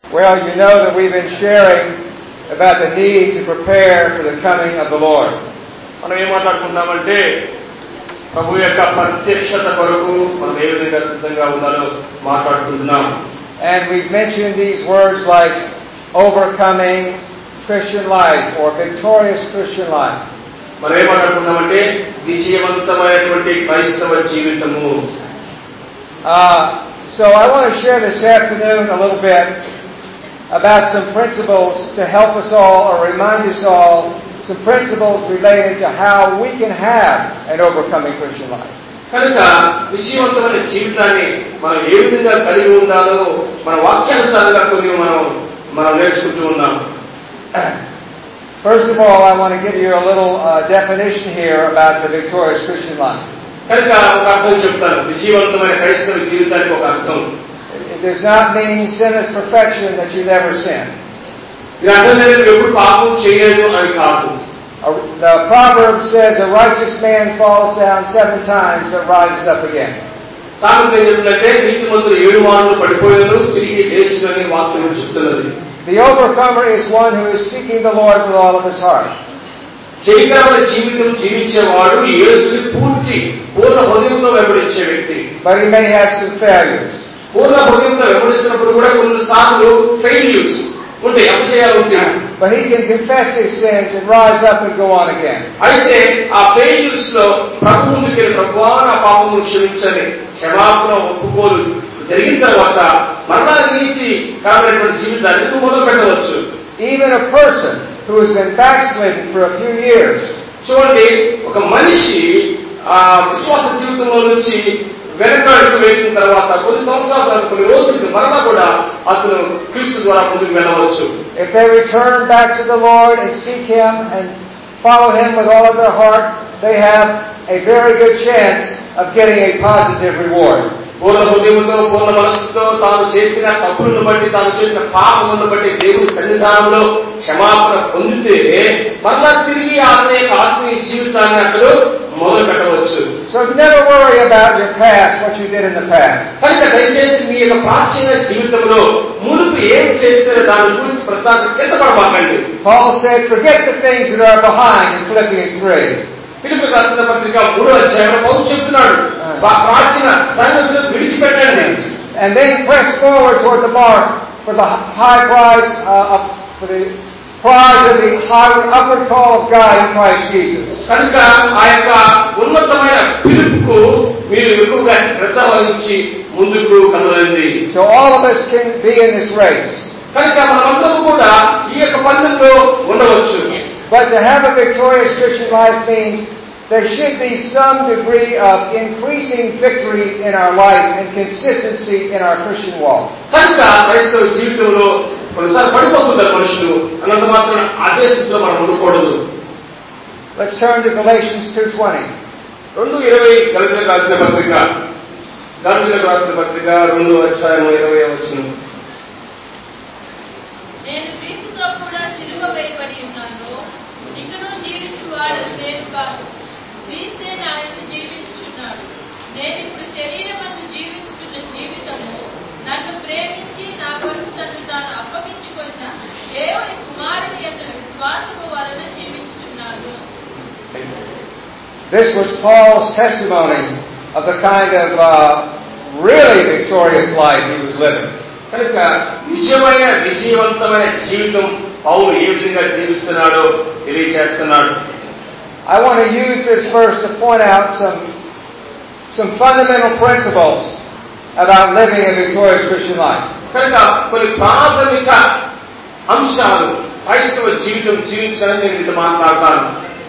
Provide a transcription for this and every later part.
Well, you know that we've been sharing about the need to prepare for the coming of the Lord. మనం ఏం మాట్లాడుకుంటామంటే ప్రభు యొక్క ప్రత్యక్షత కొరకు మనం ఏ విధంగా సిద్ధంగా ఉండాలో మాట్లాడుకుంటున్నాం. And we've mentioned these words like overcoming Christian life or victorious Christian life. మనం ఏం మాట్లాడుకుంటామంటే విజయవంతమైనటువంటి క్రైస్తవ జీవితము. So I want to share this afternoon a little bit about some principles to help us all or remind us all some principles related to how we can have an overcoming Christian life. కనుక విజయవంతమైన జీవితాన్ని మనం ఏ విధంగా కలిగి ఉండాలో మన వాక్యానుసారంగా కొన్ని మనం నేర్చుకుంటూ ఉన్నాం. First of all, I want to give you a little definition here about the victorious Christian life. కనుక ఒక అర్థం చెప్తాను. విజయవంతమైన క్రైస్తవ జీవితానికి ఒక అర్థం. It does not mean sinless perfection that you never sin. ఇది అర్థం లేదు ఎప్పుడు పాపం చేయలేదు అని కాదు. The proverb says a righteous man falls down 7 times but rises up again. సామెత ఏంటంటే నీతిమంతుడు 7 మార్లు పడిపోయినను తిరిగి లేచునని వాక్యం చెప్తున్నది. The overcomer is one who is seeking the Lord with all of his heart. జయకరమైన జీవితం జీవించేవాడు యేసుని పూర్ణ హృదయంతో వెంబడించే వ్యక్తి. But he may have some failures. పూర్ణ హృదయంతో వెంబడిస్తున్నప్పుడు కూడా కొన్నిసార్లు ఫెయిల్యూర్స్ ఉంటాయి, అపజయాలు ఉంటాయి. But he can confess his sins and rise up and go on again. అయితే ఆ ఫెయిల్యూర్స్ లో ప్రభు ముందుకి ప్రభువా నా పాపమును క్షమించని క్షమాపణ ఒప్పుకోలు జరిగిన తర్వాత మరలా నీతి కరమైనటువంటి జీవితాన్ని నువ్వు మొదలు పెట్టవచ్చు. Even a person who has been backslidden for a few years. చూడండి, ఒక మనిషి ఆ విశ్వాస జీవితంలో నుంచి వెనకడుగు వేసిన తర్వాత కొన్ని సంవత్సరాలు కొన్ని రోజులకి మరలా కూడా అతను క్రీస్తు ద్వారా ముందుకు వెళ్ళవచ్చు. If they return back to the Lord and seek Him and follow Him with all of their heart, they have a very good chance of getting a positive reward. పూర్ణ హృదయంతో పూర్ణ మనస్సుతో తాను చేసిన తప్పులను బట్టి తాను చేసిన పాపములను బట్టి దేవుని సన్నిధానంలో క్షమాపణ పొందితే మరలా తిరిగి అతని ఆత్మీయ జీవితాన్ని అతను మొదలు పెట్టవచ్చు. So never worry about your past, what you did in the past. కనుక దయచేసి మీ యొక్క ప్రాచీన జీవితంలో మునుపు ఏం చేస్తారో దాని గురించి ప్రధానంగా చింతపడమాకండి. Paul said, forget the things that are behind in Philippians 3. ఫిలిప్పీయులకు రాసిన పత్రిక 3వ అధ్యాయంలో పౌలు చెప్తున్నాడు, ప్రాచీన సంగతులను విడిచిపెట్టండి. And then press forward toward the mark for the high prize for the prize of the high upward call of God in Christ Jesus. కనుక ఆ యొక్క ఉన్నతమైన పిలుపుకు మీరు ఎక్కువగా శ్రద్ధ వహించి ముందుకు కదలండి. So all of us can be in this race. కనుక మనమందరం కూడా ఈ యొక్క పందెంలో ఉండవచ్చు. But to have a victorious Christian life means there should be some degree of increasing victory in our life and consistency in our Christian walk. కనుక క్రైస్తవ జీవితంలో కొన్నిసార్లు పడిపోతుంటారు మనుషులు, అన్నంత మాత్రం అదే స్థితిలో మనం ఉండకూడదు. Let's turn to Galatians 2:20. 2:20 గలతీయులకు రాసిన పత్రిక 2వ అధ్యాయం 20వ వచనం. నేను క్రీస్తుతో కూడా సిలువ వేయబడి ఉన్నాను, ఇంకనూ జీవించువాడను నేను కాదు, క్రీస్తే నాయందు జీవించుచున్నాడు. నేను ఇప్పుడు శరీరమందు జీవించుతున్న జీవితము నన్ను ప్రేమించి నా కొరకు తను తాను అప్పగించుకున్న దేవుని కుమారుని యొక్క విశ్వాసము వలన జీవించుచున్నాను. This was Paul's testimony of the kind of really victorious life he was living. కనుక విజయవంతమైన జీవితం పౌలు ఏ విధంగా జీవిస్తున్నాడో తెలియజేస్తున్నాడు. I want to use this verse to point out some fundamental principles about living a victorious Christian life. కనుక కొన్ని ప్రాథమిక అంశాలు క్రైస్తవ జీవితం జీవించాలని నేను మీతో మాట్లాడతాను.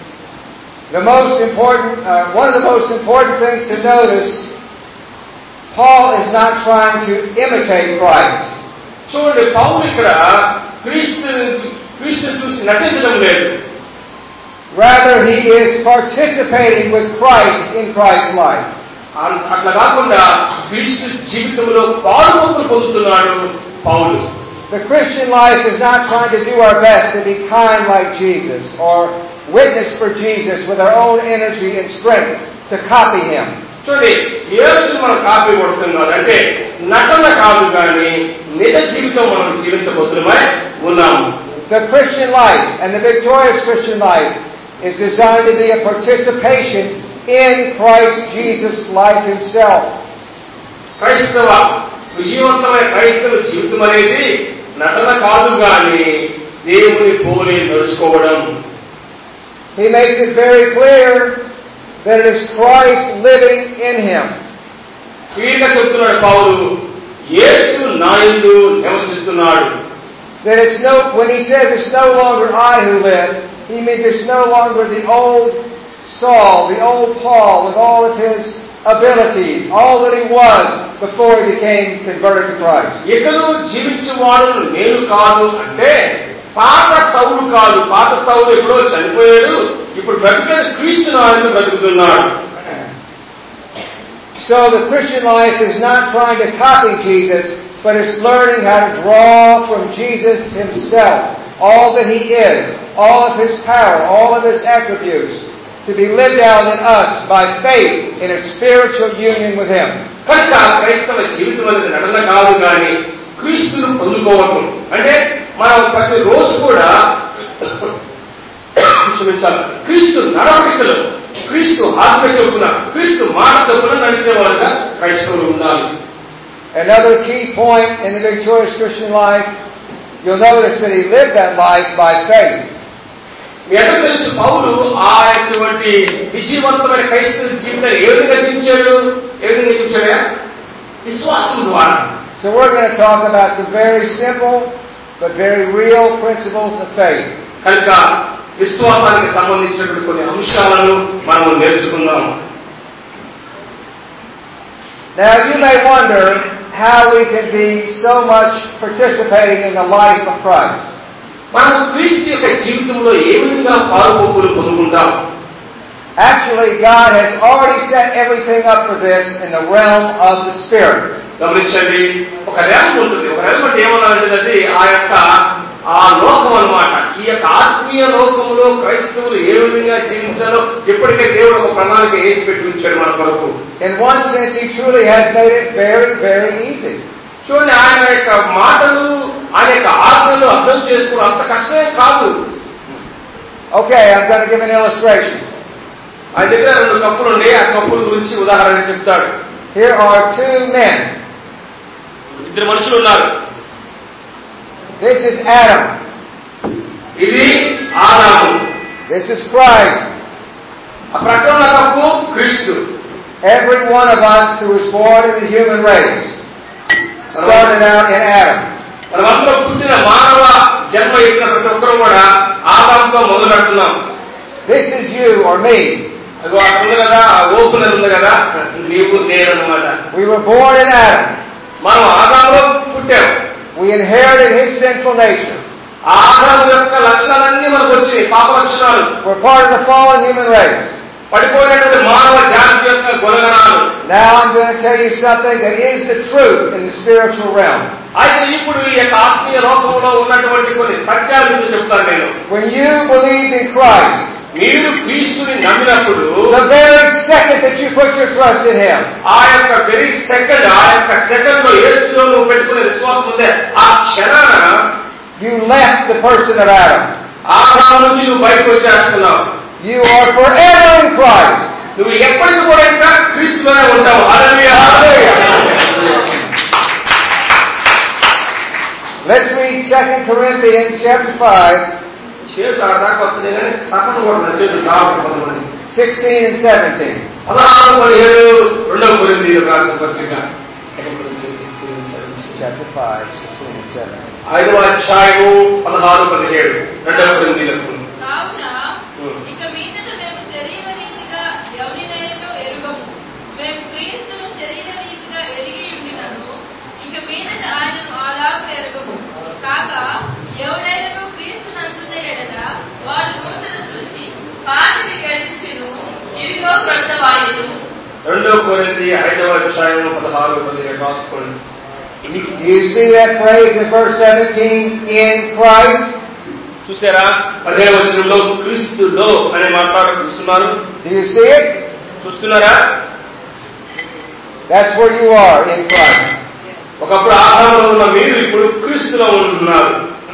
One of the most important things to notice, Paul is not trying to imitate Christ. చూడండి, పౌలు ఇక్కడ క్రీస్తుని చూసి నటించడం లేదు. Rather, he is participating with Christ in Christ's life. అట్లా కాకుండా క్రీస్తు జీవితంలో పాలుపంపులు పొందుతున్నాడు పౌలు. The Christian life is not trying to do our best to be kind like Jesus or witness for Jesus with our own energy and strength to copy Him. చూడండి, యేసుని మనం copy కొడుతున్నాం అంటే నటన కాదు కానీ నిజ జీవితం మనం జీవించబోతున్నామై ఉన్నాము. The Christian life and the victorious Christian life is designed to be a participation in Christ Jesus' life Himself. క్రైస్తవ విజయవంతమైన క్రైస్తవ జీవితం అనేది నటన కాదు కానీ దేవుని పోలి నడుచుకోవడం. He makes it very clear that it is Christ living in him. క్లియర్గా చెప్తున్నాడు పౌలు, యేసు నాయందు నివసిస్తున్నాడు. That when he says it's no longer I who live, he means it's no longer the old Saul, the old Paul with all of his abilities, all that he was before he became converted to Christ. ఇకను జీవించువాడు నేను కాదు అంటే పాత సౌలు కాదు. పాత సౌలు ఎప్పుడో చనిపోయాడు, ఇప్పుడు బ్రతికేది క్రీస్తు నాయందు బ్రతుకుతున్నాడు. So the Christian life is not trying to copy Jesus, but it's learning how to draw from Jesus Himself, all that He is, all of His power, all of His attributes, to be lived out in us by faith in a spiritual union with Him. కనుక క్రైస్తవ జీవితం అనేది నటన కాదు కానీ క్రీస్తును పొందుకోవటం. అంటే మనం ప్రతి రోజు కూడా క్షమించాలి, క్రీస్తు నడవడికలు, క్రీస్తు ఆత్మ చొప్పున, క్రీస్తు మాట చొప్పున నడిచేవారుగా క్రైస్తవులు ఉండాలి. Another key point in the victorious Christian life, you'll notice that he lived that life by faith. మీ అందరూ తెలుసు పౌలు ఆ యొక్క విజయవంతమైన క్రైస్తవ జీవితాన్ని ఏ విధంగా జీవించాడు? విశ్వాసం ద్వారా. So we're going to talk about some very simple but very real principles of faith. కనుక విశ్వాసానికి సంబంధించినటువంటి కొన్ని అంశాలను మనం నేర్చుకుందాం. Now you may wonder how we can be so much participating in the life of Christ. మనం క్రీస్తు యొక్క జీవితంలో ఏ విధంగా పాలుపోపులు పొందుకుంటాం? Actually, God has already set everything up for this in the realm of the Spirit. గమనించండి, ఒక RAM ఉంటుంది. ఒక ర్యామ్ అంటే ఏమన్నా అంటే ఆ లోకం అన్నమాట. ఈ యొక్క ఆత్మీయ లోకంలో క్రైస్తవులు ఏ విధంగా జీవించాలో ఇప్పటికే దేవుడు ఒక ప్రణాళిక వేసి పెట్టి ఉంచాడు మన కొరకు. In one sense, He truly has made it very, very easy. చూడండి, ఆయన యొక్క మాటలు, ఆయన యొక్క ఆజ్ఞలు అర్థం చేసుకోవడం అంత కష్టమే కాదు. Okay, I'm going to give an illustration. ఆయన దగ్గర 2 కప్పులు ఉన్నాయి. ఆ కప్పుల గురించి ఉదాహరణ చెప్తాడు. Here are 2 men. 2 మనుషులు ఉన్నారు. This is Adam. ఇది ఆదాము. This is Christ. ఆ ప్రక్కన ఉన్న కప్పు క్రీస్తు. Every one of us who was born in the human race started out in Adam. మనమందరం పుట్టిన మానవ జన్మ ఎక్కిన ప్రతి ఒక్కరు కూడా ఆదాముతో మొదలు పెడుతున్నాం. This is you or me. అది అక్కడ ఉంది కదా, ఆ ఓపెనర్ ఉంది కదా, నీవు నేను అన్నమాట. We were born in Adam. మనం ఆదాములో పుట్టాం. We inherited his sinful nature. ఆదాము యొక్క లక్షణాలన్నీ మనకు వచ్చాయి, పాప లక్షణాలు. We're part of the fallen human race. పడిపోయినటువంటి మానవ జాతి యొక్క గుణగణాలు. Now I'm going to tell you something that is the truth in the spiritual realm. అయితే ఇప్పుడు ఈ యొక్క ఆత్మీయ లోకంలో ఉన్నటువంటి కొన్ని సత్యాల గురించి చెప్తాను నేను. When you believed in Christ, మీరు క్రీస్తుని నమ్మినప్పుడు, the very second that you put your trust in Him, ఆ యొక్క వెరీ సెకండ్, ఆ యొక్క సెకండ్ లో యేసులో నువ్వు పెట్టుకునే విశ్వాసం ఉందే, ఆ క్షణాన you left the person of Adam. ఆదాము నుంచి నువ్వు బయటకు వచ్చేస్తున్నావు. You are forever in Christ. నువ్వు ఎప్పటికీ కూడా ఇంకా క్రీస్తులోనే ఉంటావు. హల్లెలూయా. Let's read 2 Corinthians chapter 5. 16 and 17. 16-17 రాసిన పత్రిక. Chapter 5, 16 and 17. 5వ అధ్యాయము 16-17 2 కొరింథీయులకు. కావున ఇక మీదట మేము శరీర రీతిగా ఎవరినైనా ఎరుగము. మేము క్రీస్తును శరీర రీతిగా ఎరిగి ఉండినను ఇక మీదట ఆయనను అలాగూ ఎరుగము. కాగా ఎవడైనా క్రీస్తును అంటున్న ఎడల వాడు నూతన సృష్టి, పాతవి గతించెను, ఇవిగో క్రొత్తవాయెను. 2 కొరింథీ 5వ అధ్యాయము 16-17 రాసుకోండి. Do you see that phrase in verse 17, in Christ? చూసారా? 15వ వచనంలో క్రీస్తులో అనే మాట్లాడుతున్నారు. Do you see it? చూస్తున్నారా? That's where you are, in Christ. ఒకప్పుడు ఆదాములో ఉన్న మీరు ఇప్పుడు క్రీస్తులో ఉన్నారు.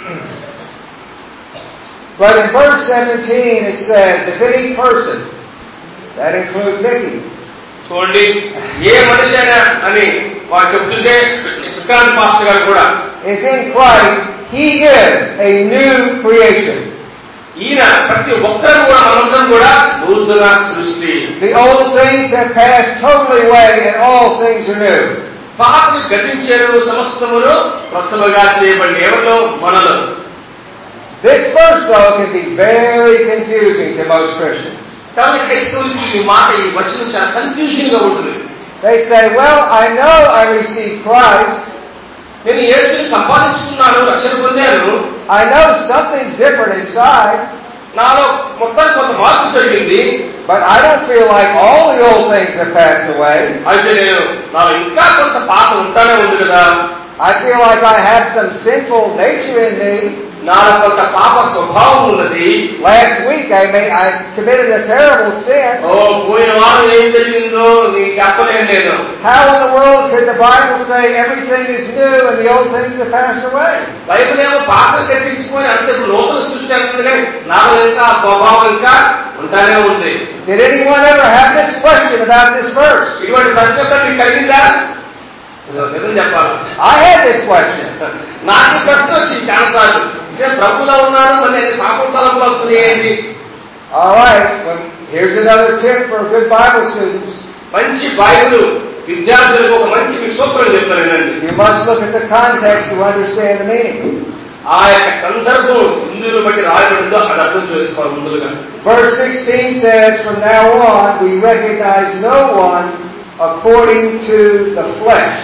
But in verse 17 it says, if any person, that includes Hickey, చూడండి, ఏ మనిషి అయినా అని వారు చెప్తుంటే విక్రాంత్ మాస్టర్ గారు కూడా, is in Christ, he is a new creation. ఈయన ప్రతి ఒక్కరు కూడా మనందరం కూడా నూతన సృష్టి. The old things have passed totally away and all things are new. పాతవి గతించేరు, సమస్తమును క్రొత్తగా చేయబడి ఎవరిలో? మనలో. This verse, though, can be very confusing to most Christians. చాలా క్రైస్తవులకి ఈ మాట, ఈ వచనం చాలా కన్ఫ్యూజన్ గా ఉంటుంది. They say, well, I know I received Christ. నేను యేసుని సంపాదించుకున్నాను, రక్షణ పొందాను. I know something's different inside. నాలో మొత్తం కొంత మార్పు జరిగింది. But I don't feel like all the old things have passed away. అయితే నాలో ఇంకా కొంత పాత ఉంటానే ఉంది కదా. I feel like I have some sinful nature in me. నాలో కొంత పాప స్వభావం ఉన్నది. Last week I committed a terrible sin. పోయిన వారం ఏం జరిగిందో నీకు చెప్పలేను నేను. How in the world could the Bible say everything is new and the old things have passed away? Bible ఏమో పాపలు కట్టించుకొని అంతే నూతన సృష్టి అంటుంది, కానీ నాలో ఇంకా ఆ స్వభావం ఇంకా ఉంటానే ఉంది. Did anyone ever have this question about this verse? ఇటువంటి ప్రశ్న మీకు కలిగిందా? నిజం చెప్పాలి, I had this question. నాకు ప్రశ్న వచ్చింది చాలాసార్లు. ఇదే ప్రభులో ఉన్నాను, మరి పాపం తలంపులు వస్తుంది ఏంటి? All right, well, here's another tip for good Bible students. మంచి బైబిల్ విద్యార్థులకు ఒక మంచి సూత్రం చెప్తానండి. You must look at the context to understand the meaning. ఆ యొక్క సందర్భం ముందును బట్టి రాయబడిందో అది అర్థం చేసుకోవాలి ముందుగా. Verse 16 says, from now on we recognize no one according to the flesh.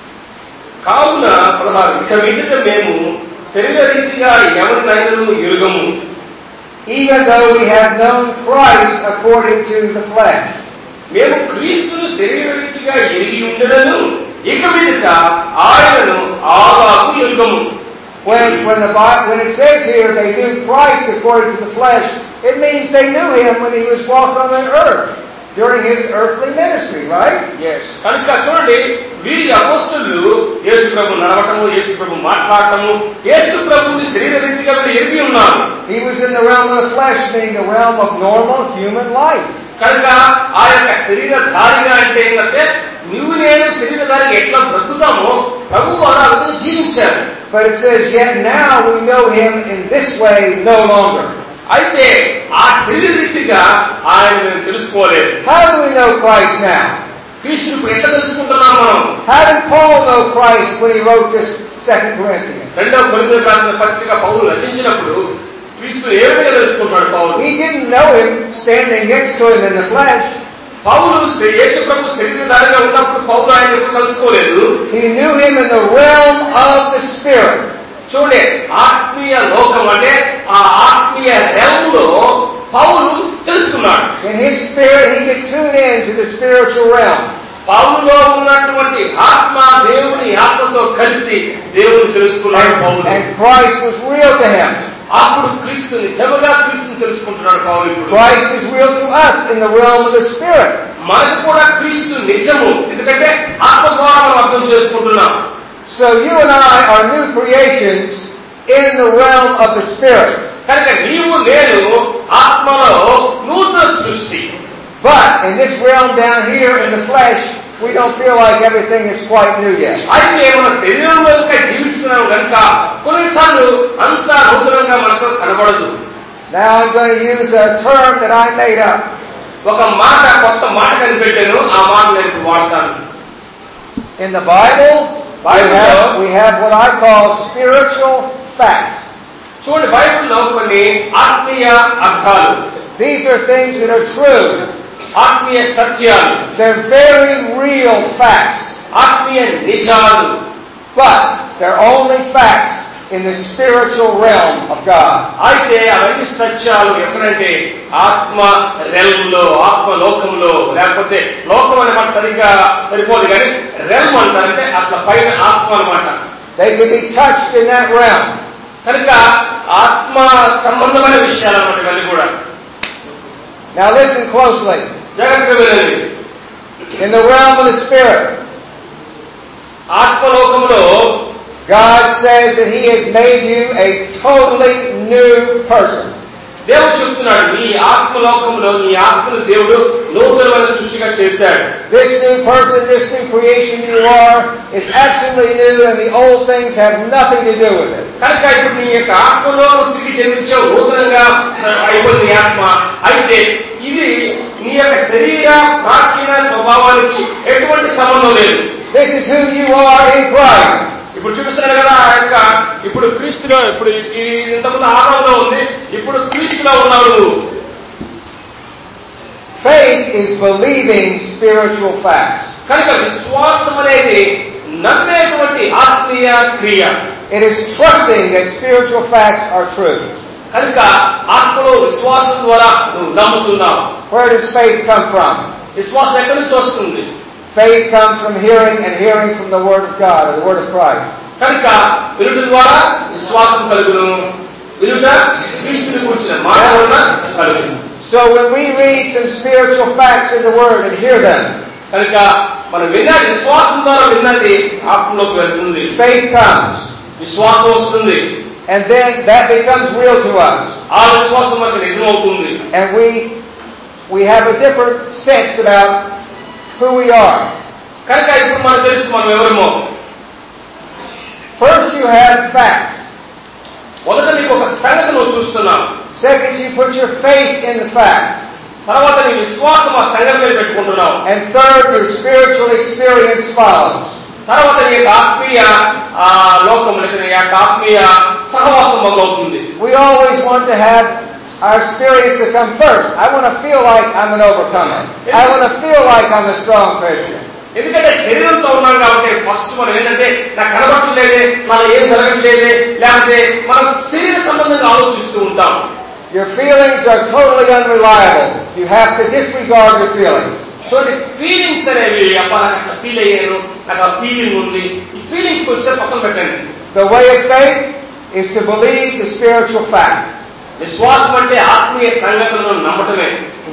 కావున 16 ఇక మీదట మేము శరీర రీతిగా ఎవరినైనా ఎరుగము. Even though we have known Christ according to the flesh. మేము క్రీస్తును శరీర రీతిగా ఎరిగి ఉండలను, ఇక మీదట ఆయనను ఆగాకు ఎరుగము. When it says here they knew Christ according to the flesh, it means they knew him when he was walking on the earth during his earthly ministry, right? Yes. కనుక చూడండి, వీరి అపోస్తలులు యేసు ప్రభు నడవటము, యేసు ప్రభు మాట్లాడటము, యేసు ప్రభుని శరీర రీతిగా ఎరిగి ఉన్నారు. He was in the realm of the flesh, meaning the realm of normal human life. కనుక ఆ యొక్క శరీరధారిగా అంటే ఏంటంటే నువ్వు నేను శరీరధారిగా ఎట్లా బ్రతుకుతామో ప్రభువు అలా జీవించారు. But it says, yet now we know him in this way no longer. అయితే ఆ శరీర రీతిగా ఆయన మేము తెలుసుకోలేదు. How do we know Christ now? క్రీస్తుని ఇప్పుడు ఎట్లా తెలుసుకుంటున్నాం మనం? How did Paul know Christ when he wrote this 2 Corinthians? 2 కొరింథీయులకు రాసిన పత్రిక పౌలు రచించినప్పుడు క్రీస్తుని ఏ విధంగా తెలుసుకుంటాడు పౌలు? He didn't know him standing next to him in the flesh. పౌలు యేసు ప్రభు శరీరధారిగా ఉన్నప్పుడు పౌలు ఆయన ఎప్పుడు కలుసుకోలేదు. He knew him in the realm of the Spirit. చూడండి, ఆత్మీయ లోకం అంటే ఆ ఆత్మీయ realmలో పౌలు తెలుసుకున్నాడు. In his spirit he could tune in to the spiritual realm. పౌలులో ఉన్నటువంటి ఆత్మ దేవుని ఆత్మతో కలిసి దేవుని తెలుసుకున్నాడు పౌలు. And Christ was real to him. అప్పుడు క్రీస్తు నిజంగా క్రీస్తుని తెలుసుకుంటున్నాడు పౌలు. Christ is real to us in the realm of the Spirit. మనకు కూడా క్రీస్తు నిజము, ఎందుకంటే ఆత్మ ద్వారా మనం అర్థం చేసుకుంటున్నాం. So you and I are new creations in the realm of the Spirit. కనుక నీవు నేను ఆత్మలో నూతన సృష్టి. But in this realm down here in the flesh, we don't feel like everything is quite new yet. అయితే మన శరీరంలో ఇంకా జీవిస్తున్నాం కనుక కొన్నిసార్లు అంతా నూతనంగా మనకు కనబడదు. Now I'm going to use a term that I made up. ఒక మాట, కొత్త మాట కనిపెట్టాను, ఆ మాట నేను వాడతాను. In the Bible, we have what I call spiritual facts. చూడండి, బైబిల్లో కొన్ని ఆత్మీయ అర్థాలు. These are things that are true. ఆత్మీయ సత్యాలు. They're very real facts. ఆత్మీయ నిజాలు. But they're only facts in the spiritual realm of God. అయితే అవన్నీ సత్యాలు ఎప్పుడంటే ఆత్మ రెల్మ్లో, ఆత్మ లోకంలో, లేకపోతే లోకం అనే మాట సరిగ్గా సరిపోదు కానీ రెల్మ్ అంటారంటే అట్లా పైన ఆత్మ అన్నమాట. They can be touched in that realm. కనుక ఆత్మ సంబంధమైన విషయాలు అన్నమాట ఇవన్నీ కూడా. Now listen closely. జాగ్రత్తగా వినండి. In the realm of the Spirit, ఆత్మలోకములో God says that He has made you a totally new person. దేవుడు చెప్తున్నాడు, నీ ఆత్మలోకంలో నీ ఆత్మను దేవుడు నూతనమైన సృష్టిగా చేశాడు. This new person, this new creation you are, is absolutely new, and the old things have nothing to do with it. కనుక ఇప్పుడు నీ యొక్క ఆత్మలో తిరిగి జన్మించావు, నూతనంగా అయిపోయింది నీ ఆత్మ. అయితే ఇది నీ యొక్క శరీర ప్రాచీన స్వభావానికి ఎటువంటి సంబంధం లేదు. This is who you are in Christ. ఇప్పుడు చూపిస్తున్నాడు కదా ఆ యొక్క ఇప్పుడు క్రీస్తులో, ఇప్పుడు ఇంతకుముందు ఆదాములో ఉంది, ఇప్పుడు క్రీస్తులో ఉన్నావు నువ్వు. Faith is believing spiritual facts. కనుక విశ్వాసం అనేది నమ్మేటువంటి ఆత్మీయ క్రియ. It is trusting that spiritual facts are true. కనుక ఆత్మలో విశ్వాసం ద్వారా నువ్వు నమ్ముతున్నావు. Where does faith come from? విశ్వాసం ఎక్కడి నుంచి వస్తుంది? Faith comes from hearing, and hearing from the Word of God, or the Word of Christ. కనుక వినుట ద్వారా విశ్వాసం కలుగును, వినుట క్రీస్తుని కూర్చిన మాట వలన కలుగును. So when we read some spiritual facts in the Word and hear them, కనుక మనం విన్నది విశ్వాసం ద్వారా విన్నది ఆత్మలోకి వెళ్తుంది. faith comes, విశ్వాసం వస్తుంది, and then that becomes real to us. ఆ విశ్వాసం మనకు నిజమవుతుంది. And we have a different sense about who we are. కనుక ఇప్పుడు మనకు తెలుసు మనం ఎవరమో. First you have fact. మొదట నీకు ఒక సంగతి నువ్వు చూస్తున్నావు. Second, you put your faith in the fact. తర్వాత నీ విశ్వాసం ఆ సంగతి మీద పెట్టుకుంటున్నావు. And third, your spiritual experience follows. తర్వాత నీ యొక్క ఆత్మీయ లోకములకి నీ యొక్క ఆత్మీయ సహవాసం మొదలవుతుంది. We always want to have our experience to come first. I want to feel like I'm an overcomer. I want to feel like I'm a strong Christian. ఎందుకంటే శరీరంతో ఉన్నాం కాబట్టి ఫస్ట్ మనం ఏంటంటే నాకు కనబడట్లేదే, నాకు ఏం జరగట్లేదే, లేకపోతే మనం శరీర సంబంధంగా ఆలోచిస్తూ ఉంటాం. Your feelings are totally unreliable. You have to disregard your feelings. So feelings అనేవి అబ్బా నాకు అట్లా ఫీల్ అయ్యాను, నాకు ఆ ఫీలింగ్ ఉంది, ఈ ఫీలింగ్స్ వచ్చే పక్కన పెట్టండి. The way of faith is to believe the spiritual fact. విశ్వాసం అంటే ఆత్మీయ సంగతులను నమ్మటమే.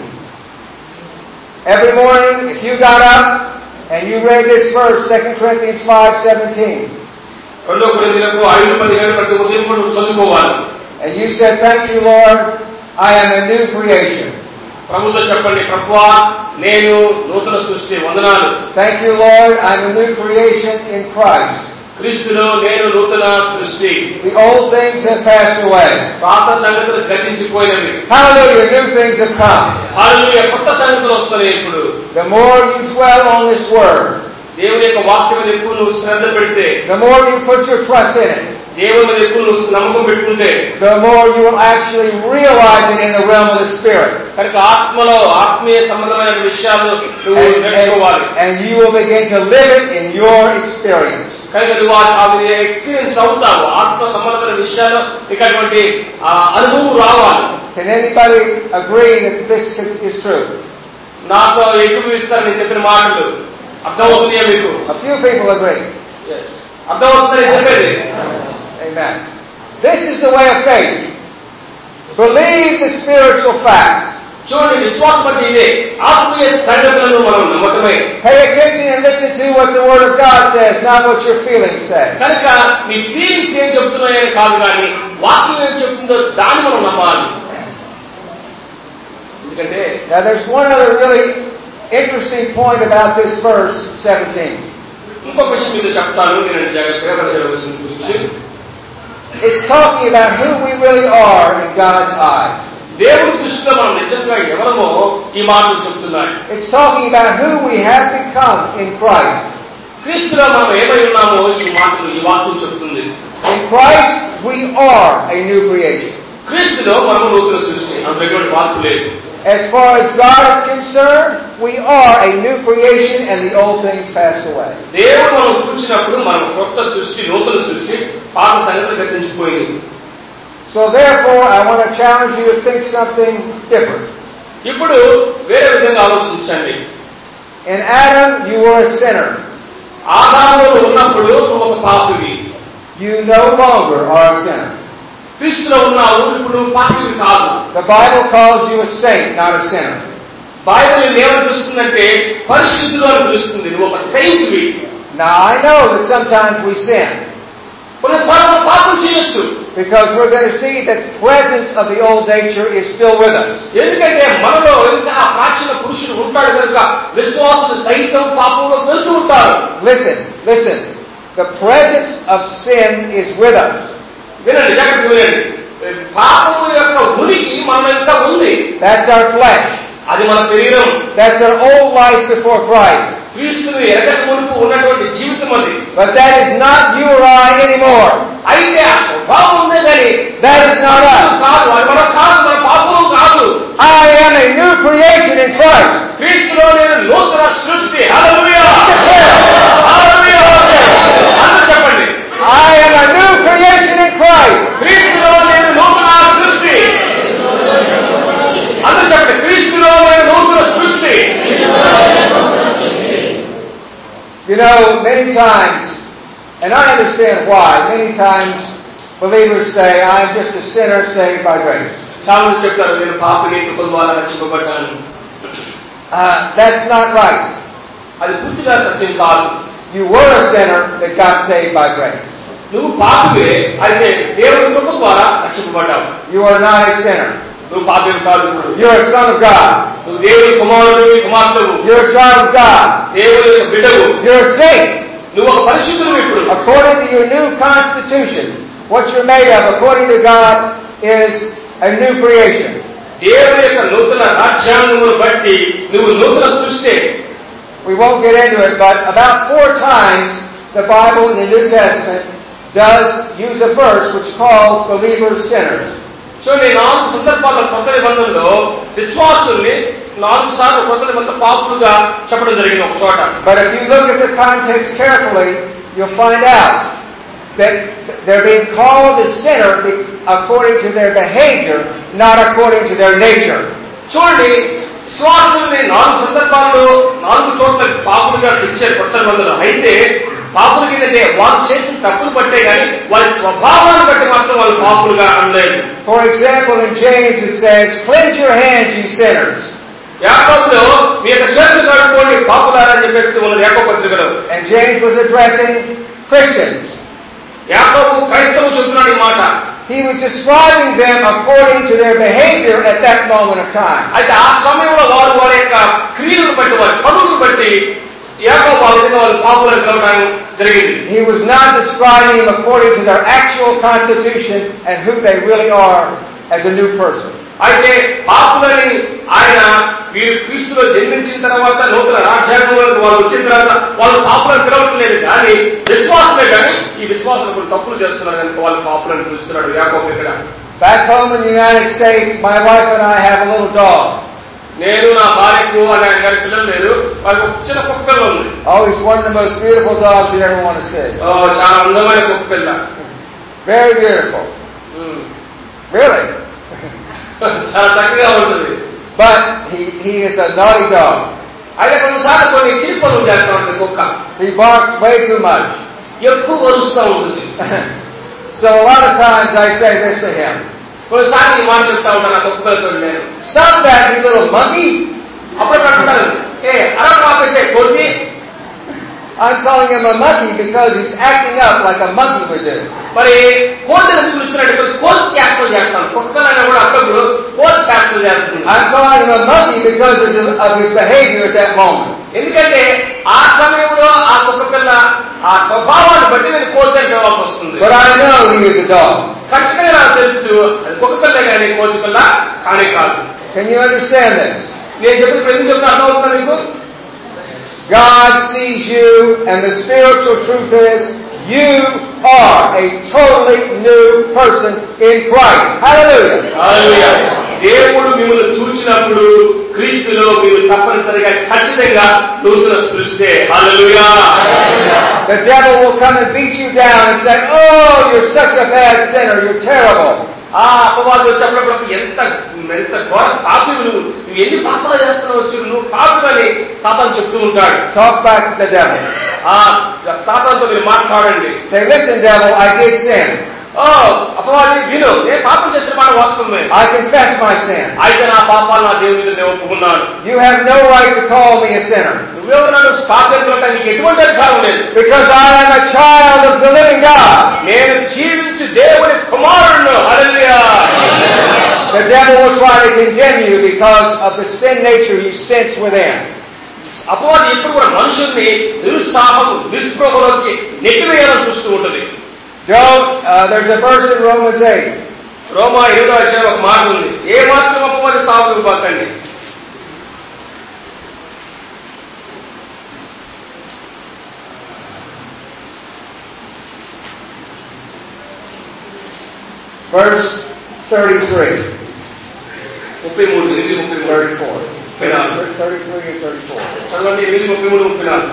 Every morning, if you got up and you read this verse, 2 Corinthians 5:17, 2 కొరింథీయులకు 5:17 ప్రతి ఉదయం కూడా చదువుకోవాలి. and you said, "Thank you, Lord, I am a new creation." ప్రభుతో చెప్పండి, ప్రభువా నేను నూతన సృష్టి, వందనాలు. Thank you, Lord, I'm a new creation in Christ. క్రీస్తులో నేను నూతన సృష్టి. The old things have passed away. పాత సంగతులు గతించిపోయినవి. Hallelujah, new things have come. హల్లెలూయా, కొత్త సంగతులు వస్తున్నాయి ఇప్పుడు. The more you dwell on this word, దేవుని యొక్క వాక్యం మీద ఎక్కువ నువ్వు శ్రద్ధ పెడితే, the more you put your trust in it, దేవుని మీద ఎక్కువ నువ్వు నమ్మకం పెట్టుకుంటే, the more you will actually realize it in the realm of the Spirit. కనుక ఆత్మలో ఆత్మీయ సంబంధమైన విషయాలు నువ్వు నేర్చుకోవాలి. And you will begin to live it in your experience. కనుక నువ్వు అవి ఎక్స్పీరియన్స్ అవుతావు. ఆత్మ సంబంధమైన విషయాలు నీకు అటువంటి అనుభవం రావాలి. Can anybody agree that this is true? నాతో ఎక్కువ ఇస్తారు నేను చెప్పిన మాటలు అర్థమవుతున్నాయా మీకు? A few people agree. అర్థమవుతుందని చెప్పేది. Amen. This is the way of faith. Believe the spiritual facts. చూడండి, విశ్వాసం అంటే ఇదే, ఆత్మీయ సంగతులను మనం నమ్మటమే. Pay attention and listen to what the Word of God says, not what your feelings say. కనుక మీ ఫీలింగ్స్ ఏం చెప్తున్నాయని కాదు, కానీ వాక్యం ఏం చెప్తుందో దాన్ని మనం నమ్మాలి. ఎందుకంటే Now there's one other really interesting point about this verse 17. ఇంకొక విషయం మీద చెప్తాను, నేను జాగ్రత్తగా వినవలసిన గురించి. It's talking about who we really are in God's eyes. దేవుడి దృష్టిలో మనం నిజంగా ఎవరమో ఈ మాటలు చెప్తున్నాయి. It's talking about who we have become in Christ. క్రీస్తులో మనం ఏమై ఉన్నామో ఈ మాటలు, ఈ వాక్యం చెప్తుంది. In Christ we are a new creation. క్రీస్తులో మనము నూతన సృష్టి, అందులో మార్పు లేదు. As far as God is concerned, we are a new creation and the old things passed away. దేవుడు మనం చూసినప్పుడు మనం కొత్త సృష్టి, నూతన సృష్టి, పాత సంగతులు గతించిపోయింది. So therefore, I want to challenge you to think something different. ఇప్పుడు వేరే విధంగా ఆలోచించండి. In Adam, you were a sinner. ఆదాములో ఉన్నప్పుడు నువ్వు ఒక పాపివి. You no longer are a sinner. క్రీస్తులో ఉన్నావు, ఇప్పుడు నువ్వు పాపివి కాదు. The Bible calls you a saint, not a sinner. Bible ఏమని పిలుస్తుందంటే పరిశుద్ధులు అని పిలుస్తుంది. నువ్వు ఒక సెయింట్వి. Now I know that sometimes we sin, కొన్నిసార్లు పాపం చేయొచ్చు. because we're going to see that the presence of the old nature is still with us. ఎందుకంటే మనలో ఇంకా ఆ ప్రాచీన పురుషుడు ఉంటాడు కనుక విశ్వాసులు సైతం పాపంలో వెళ్తూ ఉంటారు. Listen. The presence of sin is with us. వినండి, జాగ్రత్తగా వినండి. పాపము యొక్క ఉనికి మన వెంట ఉంది. That's our flesh. అది మన శరీరం. That's our old life before Christ. క్రీస్తును ఎరగక మునుపు ఉన్నటువంటి జీవితం అది. But that is not you or I anymore. అయితే ఆ స్వభావం ఉందే కానీ That is not us. కాదు, అది మన కాదు, మన పాపము కాదు. I am a new creation in Christ. క్రీస్తులో నేను నూతన సృష్టి. హల్లెలూయా, హల్లెలూయా. అందరూ చెప్పండి. I am a new creation in Christ. క్రీస్తులో నేను నూతన సృష్టి. అందరూ చెప్పండి. క్రీస్తులో నేను నూతన సృష్టి. You know, many times, and I understand why, many times believers say, I'm just a sinner saved by grace. చాలా మంది చెప్తారు, నేను పాపిని కృప ద్వారా రక్షింపబడ్డాను. That's not right. అది పూర్తిగా సత్యం కాదు. You were a sinner that got saved by grace. నువ్వు పాపివే, అయితే దేవుని కృప ద్వారా రక్షింపబడ్డావు. You are not a sinner. నువ్వు పాపివి కాదు. You're a son of God. నువ్వు దేవుని కుమారుడు, కుమార్తెవు. You're a child of God. దేవుని యొక్క బిడ్డవు. You're a saint. నువ్వు ఒక పరిశుద్ధుడు. ఇప్పుడు According to your new constitution, what you're made of, according to God, is a new creation. దేవుని యొక్క నూతన రాజ్యాంగమును బట్టి నువ్వు నూతన సృష్టి. We won't get into it, but about 4 times the Bible in the New Testament does use a verse which calls believers sinners. చూడండి, 4 సందర్భాల్లో కొత్త నిబంధనలో విశ్వాసుల్ని 4 సార్లు కొత్త నిబంధన పాపులుగా చెప్పడం జరిగింది ఒక చోట. But if you look at the context carefully, you'll find out that they're being called a sinner according to their behavior, not according to their nature. చూడండి, విశ్వాసుల్ని 4 సందర్భాల్లో 4 చోట్ల పాపులుగా ఇచ్చారు కొత్త నిబంధనలు. అయితే పాపులు కిందంటే వారు చేసిన తప్పులు బట్టే కానీ వారి స్వభావాన్ని బట్టి మాత్రం వాళ్ళు పాపులుగా అనలేదు. For example, in James it says, "Cleanse your hands, you sinners." యాకోబులో మీ యొక్క చేతులు కడుక్కోండి పాపులారా అని చెప్పేసి ఉన్నది యాకోబు పత్రికలో. And James was addressing Christians. యాకోబు క్రైస్తవులు చెప్తున్నాడు ఈ మాట. He was describing them according to their behavior at that moment of time. అయితే ఆ సమయంలో వారి యొక్క క్రియలను బట్టి, వారి పనులను బట్టి యాకోబు ఆ విధంగా వాళ్ళు పాపులను కలవడం జరిగింది. He was not describing them according to their actual constitution and who they really are as a new person. అయితే పాపులని ఆయన వీరు క్రీస్తులో జన్మించిన తర్వాత నూతన రాజ్యాంగంలోకి వాళ్ళు వచ్చిన తర్వాత వాళ్ళు పాపులను పిలవటం లేదు, కానీ విశ్వాసమే. కానీ ఈ విశ్వాసులు కొన్ని తప్పులు చేస్తున్నారు కనుక వాళ్ళు పాపులను పిలుస్తున్నాడు యాకోబు ఇక్కడ. Back home in the United States, my wife and I have a little dog. నేను నా భార్యకు అనే గారి పిల్లలు లేరు, వాళ్ళకి ఒక చిన్న కుక్క పిల్ల ఉంది. Oh, he's one of the most beautiful dogs you ever want to see. చాలా అందమైన కుక్క పిల్ల. Very beautiful. Really? చాలా చక్కగా ఉంటుంది. But he is a naughty dog. అయితే కొన్నిసార్లు కొన్ని చిన్న పనులు చేస్తా ఉంటుంది కుక్క. He barks way too much. ఎక్కువ వరుస్తూ ఉంటుంది. So a lot of times I say this to him. కొన్నిసార్లు ఈ మాట చెప్తా ఉంటాను నా కుక్క పిల్లతో నేను. Stop that, you little monkey. అప్పుడు అంటారు, అలా ఆపేసే కోతి. I'm calling him a monkey because he's acting up like a monkey would do. మరి కోతిని పిలుస్తున్నట్టు కోతి శాస్త్రం చేస్తాను. కుక్కలైనా కూడా అప్పుడప్పుడు కోతి శాస్త్రం చేస్తుంది. I'm calling him a monkey because of his behavior at that moment. ఎందుకంటే ఆ సమయంలో ఆ కుక్క పిల్ల ఆ స్వభావాన్ని బట్టి నేను కోతి అని పిలవాల్సి వస్తుంది. But I know he is a dog. ఖచ్చితంగా నాకు తెలుసు అది కుక్క పిల్ల కానీ కోతి పిల్ల కానీ కాదు. Can you understand this? నేను చెప్పినప్పుడు ఎందుకు చెప్తే అర్థమవుతుందా మీకు? God sees you, and the spiritual truth is, you are a totally new person in Christ. Hallelujah. Hallelujah. దేవుడు మిమ్మల్ని చూచినప్పుడు క్రీస్తులో మీరు తప్పనిసరిగా ఖచ్చితంగా నూతన సృష్టి. హల్లెలూయా. The devil will come and beat you down and say, "Oh, you're such a bad sinner, you're terrible." ఆ అపవాదు వచ్చినప్పుడు ఎంత ఘోర పాపివి నువ్వు ఎన్ని పాపాలు చేస్తున్నావు, నువ్వు పాపివని సాతాను చెప్తూ ఉంటాడు. Talk back to the devil. సాతానుతో మీరు మాట్లాడండి. Say, "Listen, devil, I did sin." అపవాది విను, నేను పాపం చేసిన మాట వాస్తవమే. I confess my sin. అయితే నా పాపాలు నా దేవుని మీద నేను ఒప్పుకున్నాను. You have no right to call me a sinner. నువ్వెవరు నన్ను పాపం నీకు ఎటువంటి అధికారం లేదు. Because I am a child of the living God. నేను జీవించు దేవుని కుమారుడు. హల్లెలూయా. The devil will try to condemn you because of the sin nature you sense within. అపవాది ఎప్పుడు కూడా మనుషుల్ని నిరుత్సాహం నిస్పృహలోకి నెట్టివేయాలని చూస్తూ ఉంటుంది. There's a verse in Romans 8. రోమా 7వ అధ్యాయం ఒక మాట ఉంది, ఏ మాత్రం అపవాది తావు ఇవ్వకండి. Verse 33. 33, 34. 33 and 34. చదవండి. 8, 33, 34.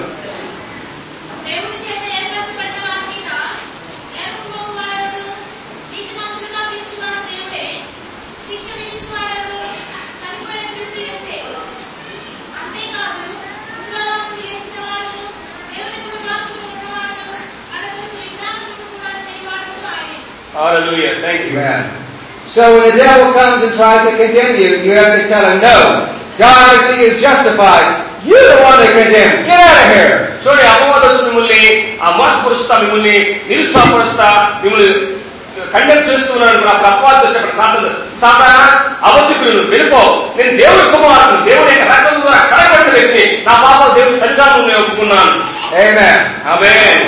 Hallelujah. Thank you. Amen. So when the devil comes and tries to condemn you, you have to tell him, no. God, as He is justified, you're the one that condemns. Get out of here. చూడండి, అపవాది వచ్చి మిమ్మల్ని మోసపరుస్తా, మిమ్మల్ని నిరుత్సాహపరుస్తా, మిమ్మల్ని condemn చేస్తున్నాను. అప్పుడు అపవాది వచ్చి అక్కడ సాతానా అబద్ధికులను వెళ్ళిపో, నేను దేవుడి కుమారుడు, దేవుడి యొక్క రక్తం ద్వారా కడగబడిన వ్యక్తి, నా పాపాలు దేవుడి సన్నిధానం నేను ఒప్పుకున్నాను. Amen. Amen.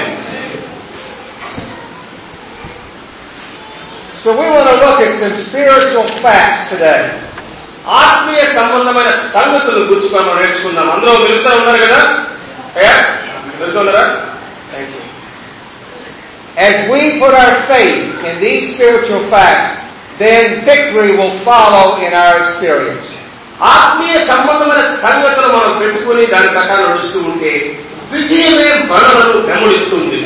So we want to look at some spiritual facts today. ఆత్మీయ సంబంధమైన సంగతులు గురించి మనం నేర్చుకుందాం. అందరూ వెళ్తూ ఉన్నారు కదా? వెళ్తున్నారా? As we put our faith in these spiritual facts, then victory will follow in our experience. ఆత్మీయ సంబంధమైన సంగతులు మనం పెట్టుకుని దాని ప్రకారం నడుస్తూ ఉంటే విజయమే మనలను వెంబడిస్తుంది.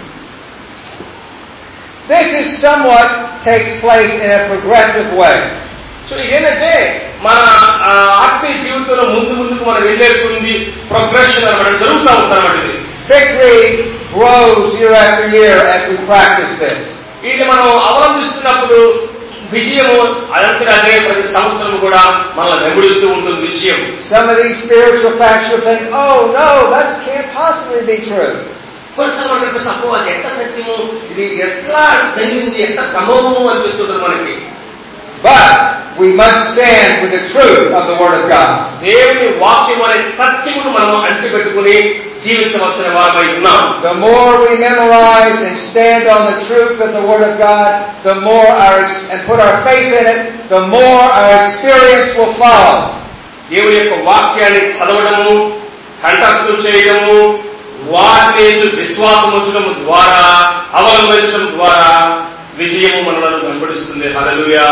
This is somewhat takes place in a progressive way. So ఇదేంటంటే మన ఆత్మీయ జీవితంలో ముందుకు మనం వెళ్ళేటువంటి ప్రోగ్రెషన్ అన్నమాట జరుగుతూ ఉంటామన్నమాట. ఇది Victory grows year after year as we practice this. ఇది మనం అవలంబిస్తున్నప్పుడు విజయము అదంతగా అదే ప్రతి సంవత్సరం కూడా మనల్ని వెంబడిస్తూ ఉంటుంది విజయం. Some of these spiritual facts you'll think, oh no, that can't possibly be true. కొన్నిసార్లు అనిపిస్తుంది, అప్పో అది ఎంత సత్యము, ఇది ఎట్లా జరిగింది, ఎంత సంభవము అనిపిస్తుంది మనకి. But we must stand with the truth of the Word of God. దేవుని వాక్యం అనే సత్యమును మనం అంటిపెట్టుకుని జీవించవలసిన వారమై ఉన్నాం. The more we memorize and stand on the truth of the Word of God, the more and put our faith in it, the more our experience will follow. దేవుని యొక్క వాక్యాన్ని చదవడము, కంఠస్థం చేయడము, వాటిని విశ్వాసం ఉంచడం ద్వారా, అవలంబించడం ద్వారా విజయము మనలను వెంబడిస్తుంది. హల్లెలూయా.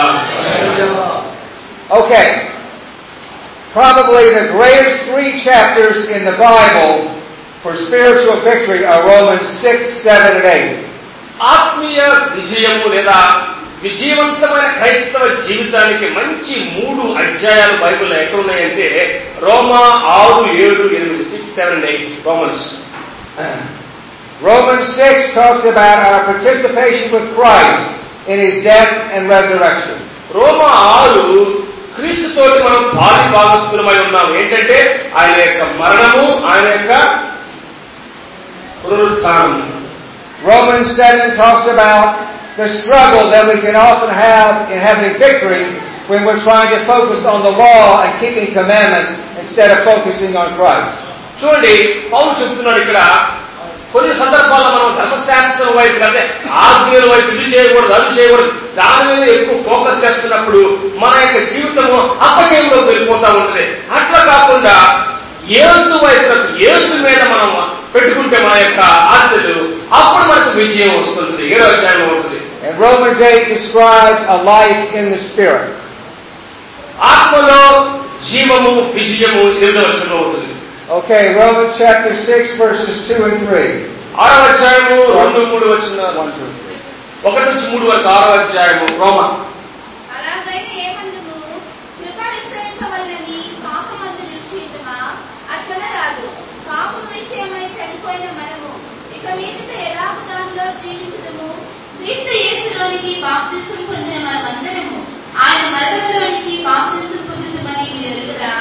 Okay. Probably the greatest 3 chapters in the Bible for spiritual victory are Romans 6, 7, and 8. ఆత్మీయ విజయము లేదా విజయవంతమైన క్రైస్తవ జీవితానికి మంచి 3 అధ్యాయాలు బైబిల్లో ఎక్కడున్నాయంటే రోమా 6, 7, 8, 6, 7, and 8 Romans. Romans 6 talks about our participation with Christ in His death and resurrection. రోమా 6 క్రీస్తుతోటి మనం భాగస్వాములమై ఉన్నాం. ఏంటంటే ఆయన యొక్క మరణము, ఆయన యొక్క పునరుత్థానం. Romans 7 talks about the struggle that we can often have in having victory when we're trying to focus on the law and keeping commandments instead of focusing on Christ. చూడండి, పౌలు చెప్తున్నాడు ఇక్కడ, కొన్ని సందర్భాల్లో మనం ధర్మశాస్త్రం వైపు అంటే ఆజ్ఞల వైపు ఇది చేయకూడదు, అది చేయకూడదు, దాని మీద ఎక్కువ ఫోకస్ చేస్తున్నప్పుడు మన యొక్క జీవితము అపజయంలోకి వెళ్ళిపోతా ఉంటుంది. అట్లా కాకుండా యేసు వైపు, యేసు మీద మనం పెట్టుకుంటే మన యొక్క ఆశలు, అప్పుడు మనకు విజయం వస్తుంది. 7వ అధ్యాయంలో ఉంటుంది. And Romans 8 describes a life in the Spirit. ఆత్మలో జీవము, విజయము 8వ వచనంలో ఉంటుంది. Okay, Romans chapter 6 verses 2 and 3. 6వ అధ్యాయము 2, 3 వచనాలు. 1 నుంచి 3 వరకు 6వ అధ్యాయము రోమా. అలాగైతే ఏమందుము కృప విస్తరింపవలనని పాపమందు నిలిచియుందుమా? అట్లనరాదు. పాపం విషయమై చనిపోయిన మనము ఇక మీదట ఎలాగ దానిలో జీవించుదుము? క్రీస్తు యేసులోనికి బాప్తిసం పొందిన మనమందరము ఆయన మరణంలోనికి బాప్తిసం పొందుతామని మీరు ఎరుగురా?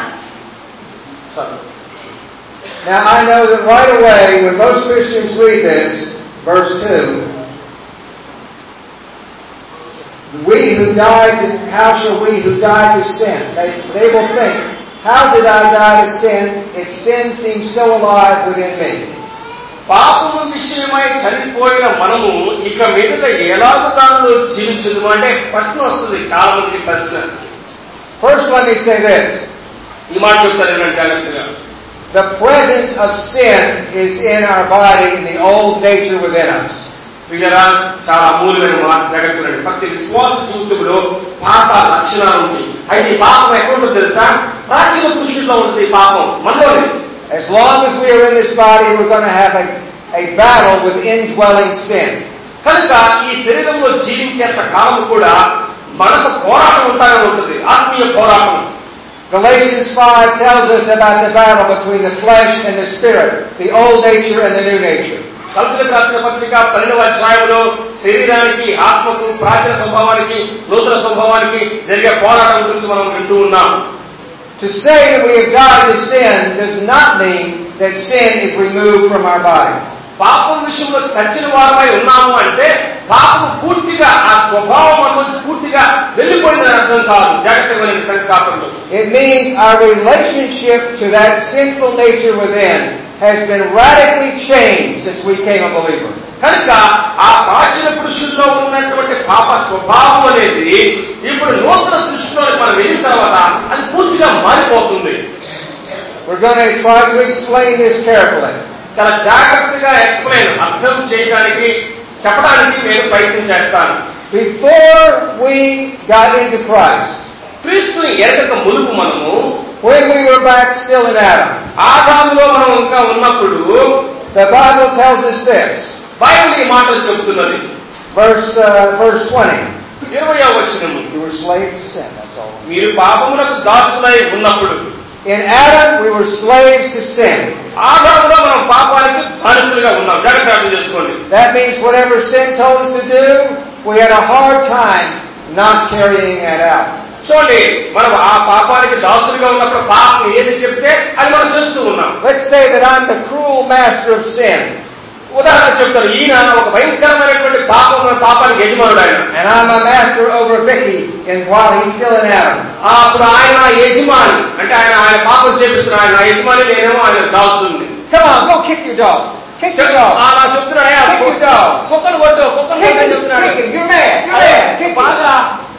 Now I know that right away when most Christians read this, verse 2, how shall we who died to sin? They will think, how did I die to sin? If sin seems so alive within me. పాపము విషయమై చనిపోయిన మనము ఇక మీదట ఎలాగో దానిలో జీవించదు అంటే ప్రశ్న వస్తుంది, చాలా మందికి ప్రశ్న. First let me say this. ఈ మాట చెప్తాను జాగ్రత్తగా. The presence of sin is in our body, in the old nature within us. వీళ్ళరా చాలా అమూల్యమైన మాట జగత్తులండి. ప్రతి విశ్వాస జీవితంలో పాప లక్షణాలు ఉంటాయి. అయితే ఈ పాపం ఎక్కడుందో తెలుసా? ప్రాచీన పురుషుల్లో ఉంటుంది పాపం మనలోనే. As long as we are in this body, we're going to have a battle with indwelling sin. కనుక ఈ శరీరంలో జీవించేంత కాలం కూడా మనకు పోరాటం ఉంటానే ఉంటుంది, ఆత్మీయ పోరాటం. Galatians 5 tells us about the battle between the flesh and the spirit, the old nature and the new nature. కలుపులకు రాసిన పత్రిక 12వ అధ్యాయంలో శరీరానికి, ఆత్మకు, ప్రాచీన స్వభావానికి, నూతన స్వభావానికి జరిగే పోరాటం గురించి మనం వింటూ ఉన్నాం. To say that we have died to sin does not mean that sin is removed from our body. పాపం విషయంలో చచ్చిన వారమై ఉన్నాము అంటే పాపం పూర్తిగా ఆ స్వభావం మన నుంచి పూర్తిగా వెళ్ళిపోయిందని అర్థం కాదు. జాగ్రత్తగా సంకల్పంలో. It means our relationship to that sinful nature within has been radically changed since we became a believer. కనుక ఆ ప్రాచీన పురుషుల్లో ఉన్నటువంటి పాప స్వభావం అనేది ఇప్పుడు నూతన సృష్టిలో మనం వెళ్ళిన తర్వాత అది పూర్తిగా మారిపోతుంది. We're going to try to explain this carefully. చాలా జాగ్రత్తగా అర్థం చేయడానికి చెప్పడానికి నేను ప్రయత్నం చేస్తాను. Before we got into Christ, క్రీస్తుని ఎరగక మునుపు మనము, when we were back still in Adam, ఆదాములో మనం ఇంకా ఉన్నప్పుడు, the Bible tells us this. Bible ఈ మాటలు చెబుతున్నది. Verse 20. 20వ వచనము. You were slaves to sin, that's all. మీరు పాపములకు దాసులై ఉన్నప్పుడు. In Adam we were slaves to sin. ఆదాములో మనం పాపానికి బానిసలుగా ఉన్నాం. జాగ్రత్తగా అర్థం చేసుకోండి. That means whatever sin told us to do, we had a hard time not carrying that out. చూడండి, మనం ఆ పాపానికి దాసులుగా ఉన్నప్పుడు పాపం ఏది చెప్తే అది మనం చేస్తూ ఉన్నాం. Let's say that I'm the cruel master of sin. ఉదాహరణ చెప్తారు, ఈయన ఒక భయంకరమైనటువంటి పాపానికి యజమానుడు ఆయన. And I'm a master over Vicky while he's still in Adam. అప్పుడు ఆయన యజమాని అంటే ఆయన పాపం చేపిస్తున్నారు. ఆయన యజమాని, నేనేమో ఆయన దాసుని. Come on, go kick your dog. Kick your dog. అలా చెప్తున్నాడు, కుక్కను కొట్టు, కుక్కను చెప్తున్నాడు. బాగా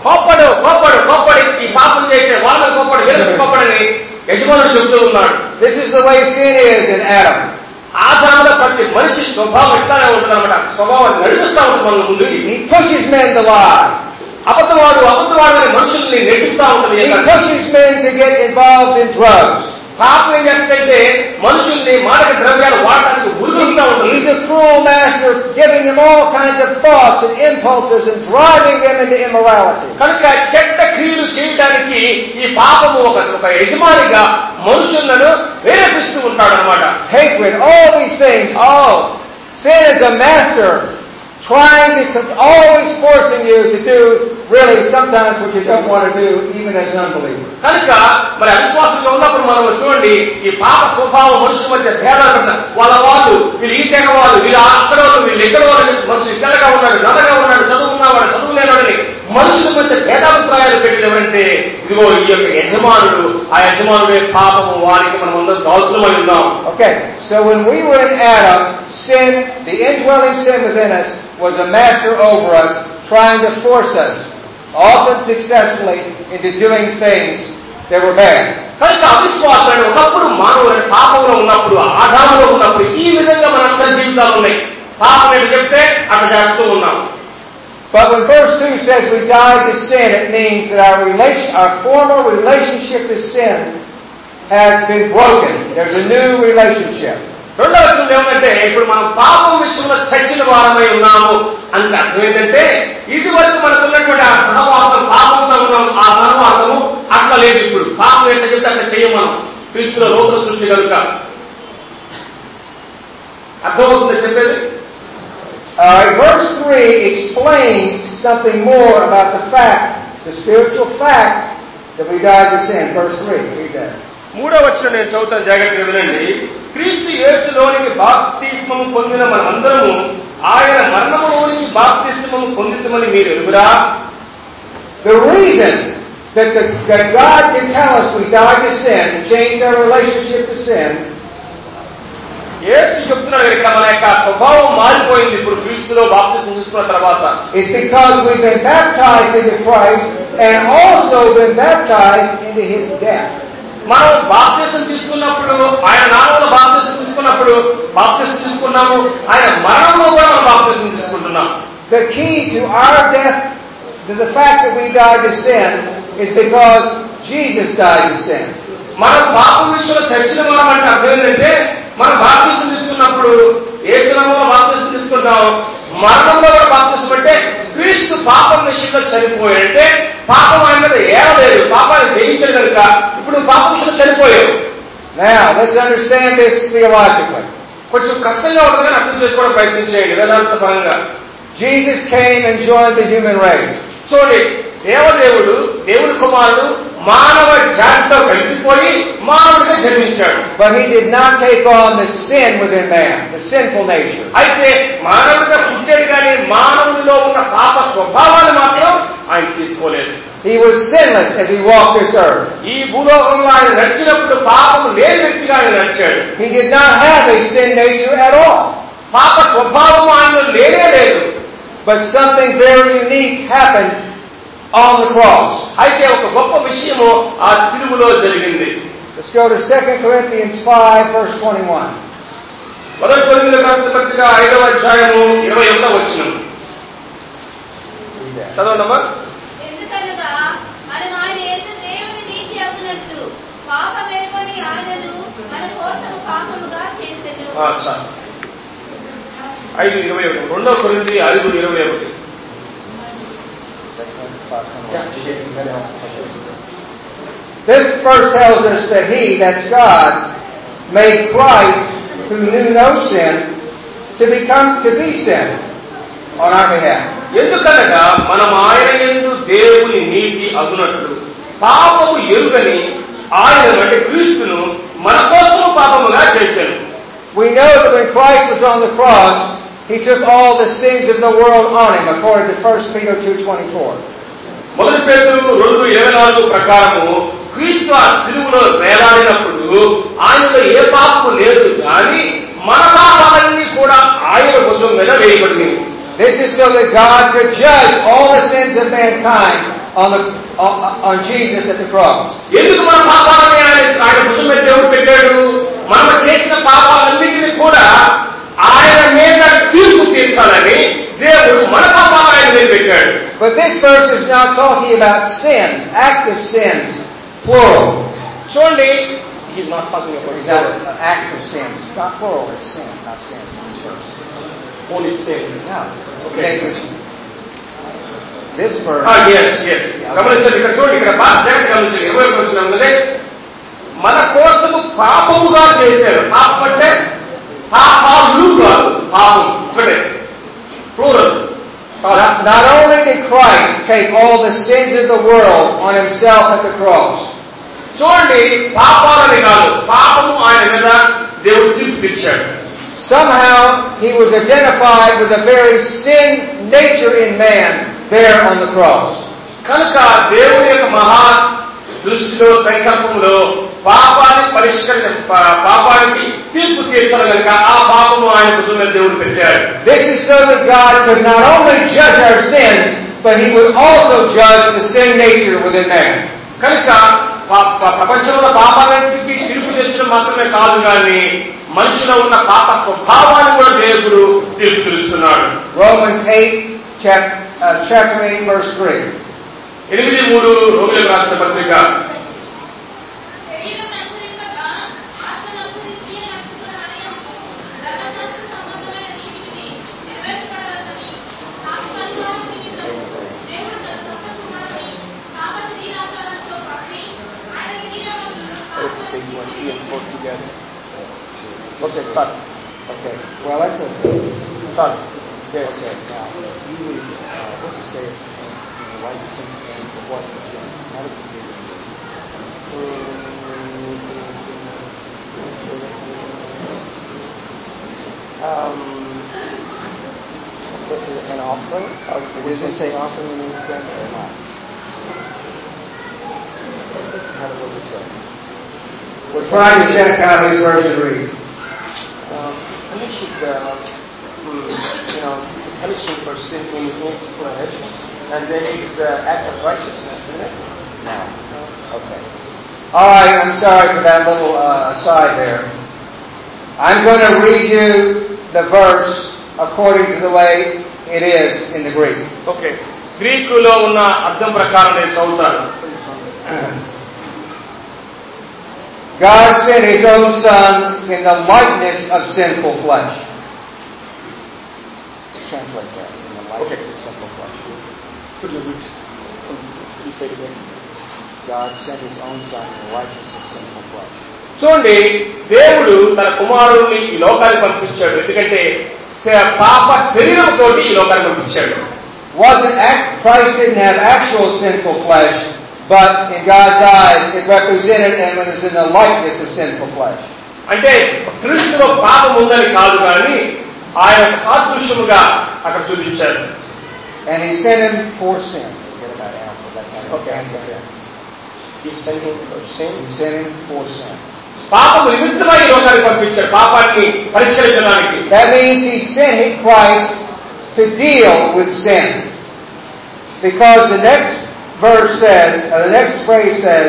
కోప్పడి ఈ పాపం చేసే వాళ్ళ కోప్పడు, వీళ్ళకి కోప్పడని యజమానుడు చెప్తూ ఉన్నాడు. This is the way sin is in Adam. ఆదాములో ప్రతి మనిషి స్వభావం ఇట్లానే ఉంటుంది అనమాట. స్వభావం నడిపిస్తా ఉంటుంది మన ముందుకి. He pushes men to lie. అబద్ధవాడు అనే మనుషుల్ని నెట్టుతా ఉంటుంది. He pushes men to get involved in drugs. పాపం ఏం చేస్తుంటే మనుషుల్ని మాదక ద్రవ్యాలు వాడటానికి ఉరుకుతా ఉంటుంది. He's a cruel master, giving them all kinds of thoughts and impulses and driving them into immorality. కనుక చెడ్డ క్రియలు చేయడానికి ఈ పాపము ఒక యజమానిగా మనుషులను ప్రేరేపిస్తూ ఉంటాడు అనమాట. Hatred, all these things. Sin is a master trying to always forcing you to do really sometimes what you don't want to do even as an unbeliever. కనుక మరి అవిశ్వాసంగా ఉన్నప్పుడు మనం చూడండి, ఈ పాప స్వభావం మనుషుల మధ్య భేదాలు వాళ్ళు వీళ్ళు ఈ తెగ వాళ్ళు, వీళ్ళు అక్కడ వాళ్ళు, వీళ్ళు ఎక్కడ వాళ్ళు, మనుషులు ఇక్కడగా ఉన్నాడు, నల్లగా ఉన్నాడు, చదువుకున్నవాడు, చదువు లేనాడని మనుషుల మధ్య భేదాభిప్రాయాలు పెట్టిన ఎవరంటే ఇదిగో ఈ యొక్క యజమానుడు. ఆ యజమానుడే పాపము, వారికి మనం అందరం దాసులమై ఉన్నాం. Okay, so when we were in Adam, sin, the indwelling sin within us, was a master over us, trying to force us, often successfully, into doing things that were bad. కనుక అవిశ్వాసాన్ని ఒకప్పుడు మానవులని పాపంలో ఉన్నప్పుడు, ఆదాములో ఉన్నప్పుడు ఈ విధంగా మన అందరి జీవితాలు ఉన్నాయి. పాపం ఏంటి చెప్తే అట్లా చేస్తూ ఉన్నాం. But when verse 2 says we died to sin, it means that our former relationship to sin has been broken. There's a new relationship. రెండవ విషయం ఏమంటే, ఇప్పుడు మనం పాపం విషయంలో చచ్చిన వారమై ఉన్నాము అంటే అర్థం ఏంటంటే, ఇది వరకు మనకు ఉన్నటువంటి ఆ సహవాసం, పాపంతో ఉన్నాం, ఆ సహవాసము అట్లా లేదు. ఇప్పుడు పాపం ఎట్లా చెప్తే అట్లా చేయం మనం. క్రీస్తులో నూతన సృష్టి కనుక అర్థమవుతుంది చెప్పేది. Verse 3 explains something more about the spiritual fact that we died to sin. Verse 3, read that. 3వ వచనం నేను చదువుతాను, జాగ్రత్తగా వినండి. క్రీస్తు యేసులోనికి బాప్తిస్మము పొందిన మనమందరము ఆయన మరణములోనికి బాప్తిస్మము పొందితమని మీరు ఎరుగురా? The reason that God can tell us we died to sin, changed our relationship to sin, యేసు చెప్తున్నాడు ఇక్కడ మన యొక్క స్వభావం మారిపోయింది ఇప్పుడు క్రీస్తులో బాప్తిస్మం తీసుకున్న తర్వాత. It's because we've been baptized into Christ and also been baptized into His death. మనం బాప్తిస్మం తీసుకున్నప్పుడు, ఆయన నామములో బాప్తిస్మం తీసుకున్నప్పుడు బాప్తిస్మం తీసుకున్నాము, ఆయన మరణంలో కూడా మనం బాప్తిస్మం తీసుకుంటున్నాం. The key to our death, to the fact that we died to sin, is because Jesus died to sin. మనం పాపం విషయంలో చచ్చిన వారం అంటే అర్థం ఏంటంటే, మనం బాప్తిస్మం తీసుకున్నప్పుడు యేసు నామములో బాప్తిస్మం తీసుకుంటాం, మరణంలో కూడా బాప్తిస్మం అంటే క్రీస్తు పాపం విషయంలో చనిపోయాడంటే పాపం ఆయన మీద ఏడలేదు, పాపాన్ని జయించడు కనుక ఇప్పుడు పాపం విషయంలో చనిపోయావు. Now, let's understand this theologically. కొంచెం కష్టంగా ఉంటుందని అర్థం చేసుకోవడం ప్రయత్నం చేయండి వేదాంత పరంగా. Jesus came and joined the human race. చూడండి, దేవదేవుడు, దేవుని కుమారుడు మానవ జాతితో కలిసిపోయి మానవుడిగా జన్మించాడు. But He did not take on the sin within man, the sinful nature. అయితే మానవుడిగా పుట్టాడు కానీ మానవుడిలో ఉన్న పాప స్వభావాన్ని మాత్రం ఆయన తీసుకోలేదు. He was sinless as He walked this earth. ఈ భూలోకంలో ఆయన నడిచినప్పుడు పాపం లేని వ్యక్తిగా ఆయన నడిచాడు. He did not have a sin nature at all. పాప స్వభావం ఆయనలో లేనే లేదు. But something very unique happened on the cross. అయితే ఒక గొప్ప విషయము ఆ శిలువలో జరిగింది. Let's go to 2 Corinthians 5, verse 21. మొదటి కొరింథీయులకు రాసిన పత్రిక 5వ అధ్యాయము 21వ వచనం చదవండమ్మా. ఎందుకనగా మనం ఆయన యందు దేవుని నీతి అగునట్లు పాపమెరుగని ఆయనను మన కోసం పాపముగా చేసెను. 5:21 2 కొరింథీ 5:21. This verse tells us that He, that's God, made Christ, who knew no sin, to be sin on our behalf. ఎందుకనగా మనం ఆయన యందు దేవుని నీతి అగునట్లు పాపము ఎరుగని ఆయన అంటే క్రీస్తును మన కోసం పాపముగా చేశాను. We know that when Christ was on the cross, He took all the sins of the world on Him, according to 1 Peter 2:24. మొదటి పేతురు 2:24 ప్రకారము క్రీస్తు ఆ శిలువలో వేలాడినప్పుడు ఆయనలో ఏ పాపము లేదు కానీ మన పాపాలన్నీ కూడా ఆయన భుజం మీద వేయబడింది. This is so that God could judge all the sins of mankind on Jesus at the cross. ఎందుకు మన పాపాలని ఆయన భుజం మీద దేవుడు పెట్టాడు? మనం చేసిన పాపాలన్నింటినీ కూడా ఆయన మీద తీర్పు తీర్చాలని దేవుడు మన పాపాలను ఆయన మీద పెట్టాడు. But this verse is not talking about sins, active sins, plural. చూడండి, he's not talking about acts of sins. Not plural, it's sin, not sins. This verse. only sin. No. Okay. This verse. Yes. గమనించండి, ఇక్కడ చూడండి, ఇక్కడ బాగా జాగ్రత్తగా గమనించండి. 21వ వచనంలోనే మన కోసము పాపముగా చేశారు. పాపం అంటే పాపాలు కాదు, పాపం ఒకటే, plural. Not only did Christ take all the sins of the world on Himself at the cross. చూడండి, పాపాలని కాదు, పాపము ఆయన మీద దేవుడు తీర్పు తీర్చాడు. Somehow He was identified with the very sin nature in man there on the cross. కనుక దేవుని యొక్క మహా దృష్టిలో సంకల్పంలో పాపానికి తీర్పు తీర్చాలి కనుక ఆ పాపము ఆయన భుజం మీద దేవుడు పెట్టాడు. This is so that God could not only judge our sins, but He would also judge the sin nature within man. కనుక ప్రపంచంలో పాపాలన్నిటికీ తీర్పు తీర్చడం మాత్రమే కాదు కానీ మనిషిలో ఉన్న పాప స్వభావాన్ని కూడా దేవుడు తీర్పు తీరుస్తున్నాడు. Romans 8, chapter 8, verse 3. 8:3 రోమీయులకు రాసిన పత్రిక. Okay, fine. Okay. Well, that's okay. Fine. Yes, sir. Now, you read, what's it say in the likeness and the what of sin? How does it read? An offering? Does it say offering in the thing or not? How does it say? We're trying to check how this version reads. Punishment for sin in his flesh, and then it's the act of righteousness, isn't it? No. Okay. All right, I'm sorry for that little aside there. I'm going to read you the verse according to the way it is in the Greek. Okay. గ్రీకులో ఉన్న అర్థం ప్రకారం నేను చదువుతాను. God sent His own Son in the likeness of sinful flesh. Translate that. In the likeness of sinful flesh. Could you say it again? God sent His own Son in the likeness of sinful flesh. చూడండి, దేవుడు తన కుమారుడిని ఈ లోకానికి పంపించాడు. ఎందుకంటే పాప శరీరంతో ఈ లోకానికి పంపించాడు. Christ didn't have actual sinful flesh, but in God's eyes it represented and was in the likeness of sinful flesh. అంటే క్రీస్తులో పాపం ఉందని కాదు కానీ ఆయన సాదృశ్యముగా అక్కడ చూపించాడు. And He sent Him for sin. Forget about alpha. That's how okay. He sent Him for sin. He sent Him for sin. పాపము నిమిత్తమై ఈ లోకానికి పంపించాడు, పాపాన్ని పరిష్కరించడానికి. That means He sent Christ to deal with sin. Because the next verse says, the next phrase says,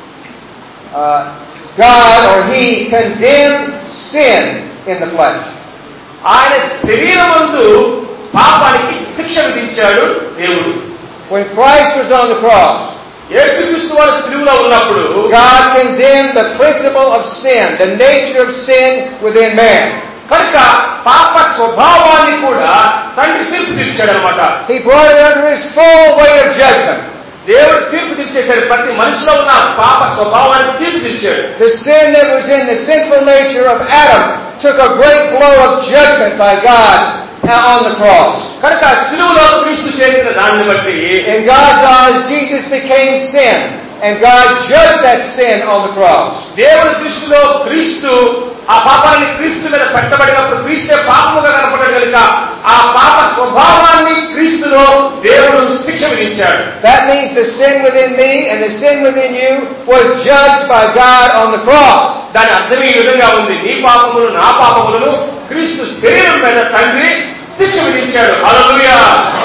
God or He condemned sin in the flesh. ఆయన శరీరమందు పాపానికి శిక్ష విధించాడు దేవుడు. When Christ was on the cross, యేసుక్రీస్తు వారు శిలువలో ఉన్నప్పుడు God condemned the principle of sin, the nature of sin within man. కనుక పాప స్వభావాన్ని కూడా తండ్రి తీర్పు తీర్చాడనమాట. He brought it under His full weight of judgment. దేవుడు తీర్పు తీర్చేశాడు, ప్రతి మనిషిలో ఉన్న పాప స్వభావాన్ని తీర్పు తీర్చాడు. The sin that was in the sinful nature of Adam took a great blow of judgment by God on the cross. కనుక శిలువలో క్రీస్తు చేసిన దాన్ని బట్టి in God's eyes Jesus became sin and God judged that sin on the cross. దేవుని దృష్టిలో క్రీస్తు ఆ పాపాన్ని క్రీస్తు మీద పెట్టబడినప్పుడు క్రీస్తే పాపముగా కనపడ్డాడు కనుక ఆ పాప స్వభావాన్ని క్రీస్తులో దేవుడు శిక్ష విధించాడు. That means the sin within me and the sin within you was judged by God on the cross. దాని అర్థం ఈ విధంగా ఉంది, నీ పాపములు నా పాపములను క్రీస్తు శరీరం మీద తండ్రి శిక్ష విధించాడు. హల్లెలూయా.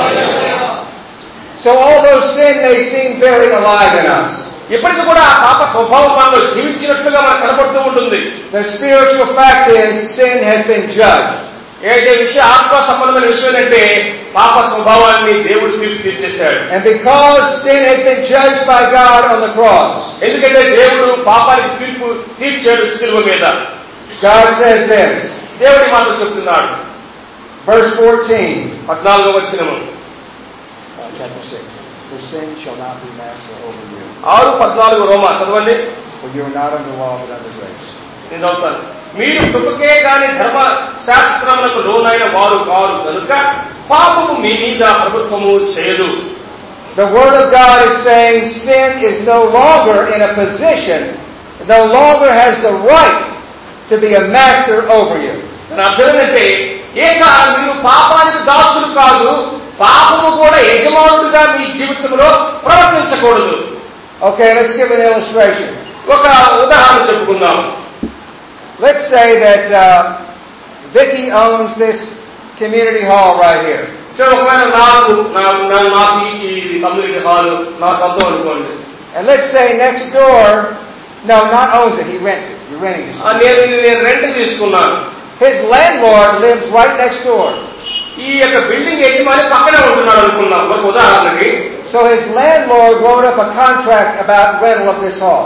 So although sin may seem very alive in us, ఇప్పటికీ కూడా ఆ పాప స్వభావం మనలో జీవించినట్లుగా మనకు కనపడుతూ ఉంటుంది. the spiritual fact is sin has been judged. ఏదైతే విషయం ఆత్మ సంబంధమైన విషయం అంటే పాప స్వభావాన్ని దేవుడు తీర్పు తీర్చేశాడు. And because sin has been judged by God on the cross, ఎందుకంటే దేవుడు పాపానికి తీర్పు తీర్చాడు శిలువ మీద. God says this, దేవుడి మాటలు చెప్తున్నాడు. verse 14, 14వ వచనము, chapter 6. For sin shall not be master over you. 6:14 రోమా చదవండి. For you are not under law but under grace. నేను చదువుతాను. మీరు కృపకే గాని ధర్మ శాస్త్రములకు లోనైన వారు కారు కనుక పాపము మీ మీద ప్రభుత్వము చేయదు. The Word of God is saying sin is no longer in a position, no longer has the right to be a master over you. దాని అర్థం ఏంటంటే మీరు పాపానికి దాసులు కాదు, పాపము కూడా యజమానుడిగా మీ జీవితంలో ప్రవర్తించకూడదు. Okay, let's give an illustration. ఒక ఉదాహరణ చెప్పుకుందాం. Let's say that Vicky owns this community hall right here. ఒకవేళ నాకు ఈ కమ్యూనిటీ హాల్ నా సొంతం అనుకోండి. And let's say next door, no, not owns it, he rents it. You're renting it. నేను రెంట్ తీసుకున్నాను. His landlord lives right next door. ఈ యొక్క బిల్డింగ్ యజమాని పక్కనే ఉంటున్నాడు అనుకున్నాం ఒక ఉదాహరణకి. So his landlord wrote up a contract about rental of this hall.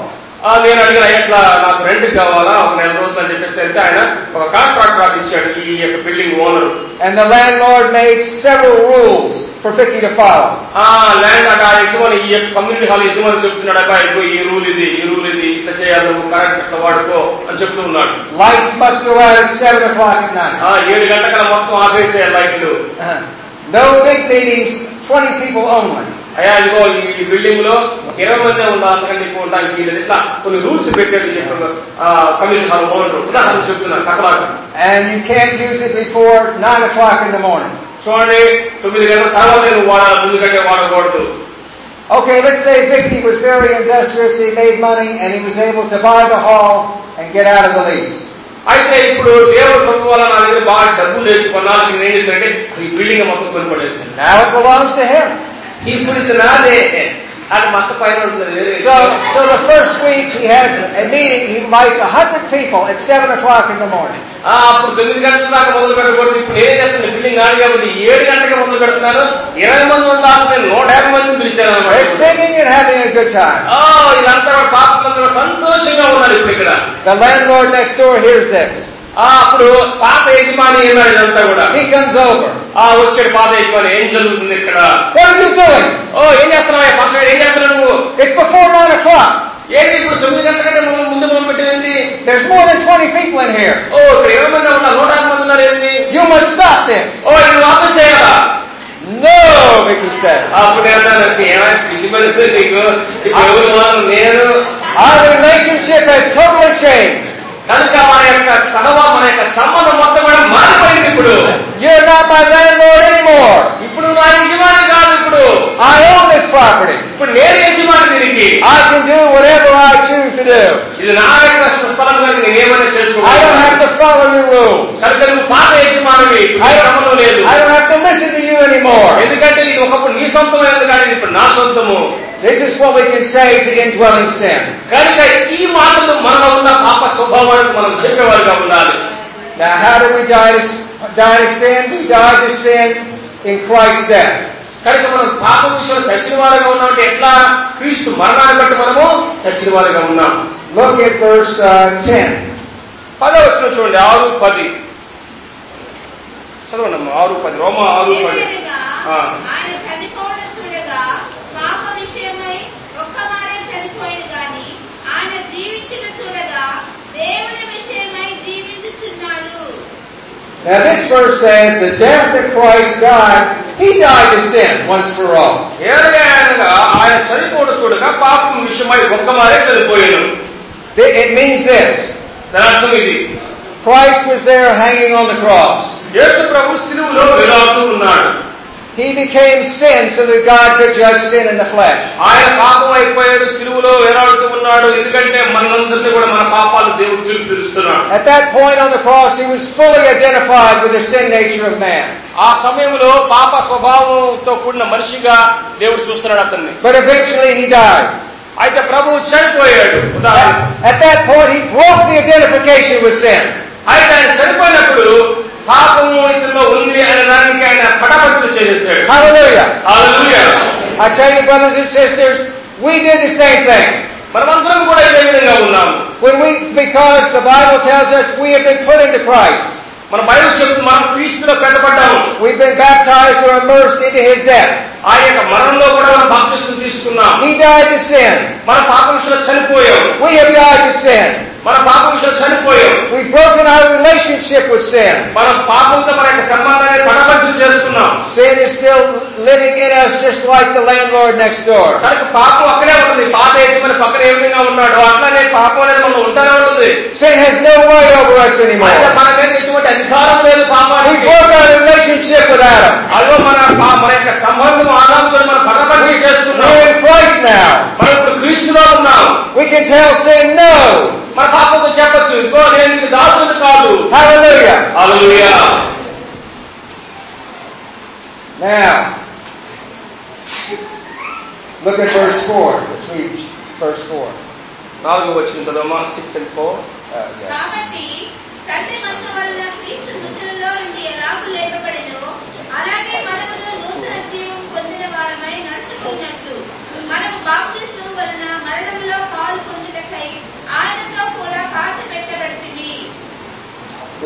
నేను అడిగిన ఎట్లా నాకు రెంట్ కావాలా ఒక నెల రోజులు అని చెప్పేసి అంటే ఆయన ఒక కాంట్రాక్ట్ రాసి ఇచ్చాడు ఈ యొక్క building owner. And the landlord made several rules for Vicky to follow. Land అక్కడ యజమాని ఈ యొక్క కమ్యూనిటీ హాల్ యజమాని చెప్తున్నాడు, అబ్బాయి ఈ రూల్ ఇది ఇట్లా చేయాలి, నువ్వు కరెంట్ అట్లా వాడుకో అని చెప్తూ ఉన్నాడు. Lights must go out at 7 o'clock at night. 7 గంటల మొత్తం ఆపేసేయాలి లైట్లు. No big meetings, 20 people only. అయ్యా ఇదిగో ఈ బిల్డింగ్ లో 20 మంది ఉండాలి, అంతకంటే ఎక్కువ ఉండడానికి వీలేదు. ఇట్లా కొన్ని రూల్స్ పెట్టాడు కమ్యూనిటీ హాల్ ఓనర్. ఉదాహరణ చెప్తున్నాను కథలాగా. And you can't use it before 9 o'clock in the morning. చూడండి 9 గంటల తర్వాత నువ్వు వాడాలి, ముందు కంటే వాడకూడదు. Okay, let's say Vicky was very industrious, he made money, and he was able to buy the hall and get out of the lease. అయితే ఇప్పుడు దేవుడు ప్రభు వల్ల నా దగ్గర బాగా డబ్బులు వేసి కొన్నాళ్ళకి నేను ఏం చేశానంటే ఈ బిల్డింగ్ మొత్తం కొనిపడేసాను. Now it belongs to him. ఇప్పుడు ఇది నాదే, అది మొత్తం పైన ఉంటుంది. So the first week he has a meeting, he invites 100 people at 7 o'clock in the morning. అప్పుడు 9 గంటల దాకా మొదలు పెట్టకూడదు. ఇప్పుడు ఏం చేస్తాను, బిల్డింగ్ ఆడి కాబట్టి 7 గంటలకి మొదలు పెడుతున్నాను. 20 మంది ఉండాల్సిన 150 మందిని పిలిచాను. They're singing and having a good time. ఇదంతా పాస్టర్లు సంతోషంగా ఉన్నారు. ఇప్పుడు ఇక్కడ The landlord next door hears this. అప్పుడు పాత యజమాని ఏమన్నాడు ఇదంతా కూడా. He comes over. వచ్చాడు పాత యజమాని, ఏం జరుగుతుంది ఇక్కడ? What are you doing? ఏం చేస్తున్నావు పాస్టర్, ఏం చేస్తున్నావు నువ్వు? It's before 9 o'clock. ఏంటి ఇప్పుడు 9 గంటల కంటే ముందు మొదలు పెట్టింది? There's more than 20 people in here. ఇక్కడ 20 మంది ఉన్నారు, 150 మంది ఉన్నారు. ఏంటి? You must stop this. నువ్వు ఆఫీస్ చేయాలా? No, Vicky said. అప్పుడు ఏమైనా నీకు ఎవరు నేను Our relationship has totally changed. కనుక మన యొక్క సంబంధం మొత్తం కూడా మారిపోయింది. ఇప్పుడు You're not my landlord anymore. ఇప్పుడు నా యజమాని కాదు, ఇప్పుడు I own this property. ఇప్పుడు నేను యజమాని దీనికి. I can do whatever I choose to do. ఇది నా యొక్క స్థలం కనుక నేనేమైనా చేసుకోవాలి. I don't have to follow your rules. కనుక నువ్వు పాత యజమానివి, సంబంధం లేదు. I don't have to listen to you anymore. ఎందుకంటే ఇది ఒకప్పుడు నీ సొంతమైనది కానీ ఇప్పుడు నా సొంతము. This is what we can say to indwelling sin. కనుక ఈ మాటలు మనలో ఉన్న పాప స్వభావానికి మనం చెప్పేవారుగా ఉండాలి. Now, how do we die to sin? We die to sin in Christ's death. కనుక మనం పాప విషయంలో చచ్చిన వారుగా ఉన్నామంటే ఎట్లా? క్రీస్తు మరణాన్ని బట్టి మనము చచ్చిన వారుగా ఉన్నాం. Look at verse 10. 10వ వచనం చూడండి, 6:10 చదవండి. 6:10 రోమా 6:10. ఆయన చనిపోవడం చూడగా పాప విషయమై ఒక్కమారే చనిపోయింది గాని ఆయన జీవించిన చూడగా దేవుని విషయమై జీవించుచున్నాడు. Now this verse says the death that Christ died, He died to sin once for all. ఆయన చనిపోవడం చూడగా పాపం విషయమై ఒక్కమారే చనిపోయాడు. It means this. దాని అర్థం ఇది. Christ was there hanging on the cross. యేసు ప్రభు శిలువలో వేలాడుతూ ఉన్నాడు. He became sin so that God could judge sin in the flesh. ఆయన పాపం అయిపోయాడు, శిలువలో వేలాడుతూ ఉన్నాడు. ఎందుకంటే మనందరినీ కూడా మన పాపాలు దేవుడు తీరుస్తున్నాడు. At that point on the cross, He was fully identified with the sin nature of man. ఆ సమయంలో పాప స్వభావంతో కూడిన మనిషిగా దేవుడు చూస్తున్నాడు అతన్ని. But eventually He died. అయితే ప్రభువు చనిపోయాడు. At that point, He broke the identification with sin. అయితే ఆయన చనిపోయినప్పుడు పాపము ఇతనిలో ఉంది అనే దానికి ఆయన పటాపంచలు చేసేసాడు. Hallelujah. Hallelujah. I tell you, brothers and sisters, we did the same thing. మనమందరం కూడా ఇదే విధంగా ఉన్నాము. Because the Bible tells us we have been put into Christ. మన బైబిల్ చెప్తుంది మనం క్రీస్తులో పెట్టబడ్డాము. We've been baptized or immersed into His death. ఆ యొక్క మరణంలో కూడా మనం బాప్తిసం తీసుకున్నాం. He died to sin. మన పాప విషయంలో చనిపోయాం. We have died to sin. మన పాప విషయంలో చనిపోయాం. We've broken our relationship with sin. మన పాపంతో మన యొక్క సంబంధాన్ని పటాపంచలు చేసుకున్నాం. Sin is still living in us just like the landlord next door. కనుక పాపం అక్కడే ఉంటుంది. పాత యజమాని పక్కన ఏ విధంగా ఉన్నాడు అట్లానే పాపం అనేది మనం ఉంటానే ఉంటుంది. Sin has no right over us anymore. మన మీద ఎటువంటి అధికారం లేదు పాపానికి. We broke our relationship with Adam. అదో మన యొక్క సంబంధం ఆదాముతో మనం పటాపంచలు చేసుకున్నాం. We're in Christ now. మనం ఇప్పుడు క్రీస్తులో ఉన్నాం. We can tell sin no. మన పాపంతో చెప్పచ్చు, ఇంకో నేను నీకు దాసుడు కాదు. Hallelujah. Hallelujah. Now, look at verse 4. Let's read verse 4. 4వ వచనం చదవమా. 6 and 4. కాబట్టి తండ్రి మహిమ వలన క్రీస్తు మృతులలో నుండి ఎలాగూ లేపబడెనో అలాగే మనమును నూతన జీవం పొందిన వారమై నడుచుకున్నట్లు మనము బాప్తిస్మము వలన మరణంలో పాలు పొందుటకై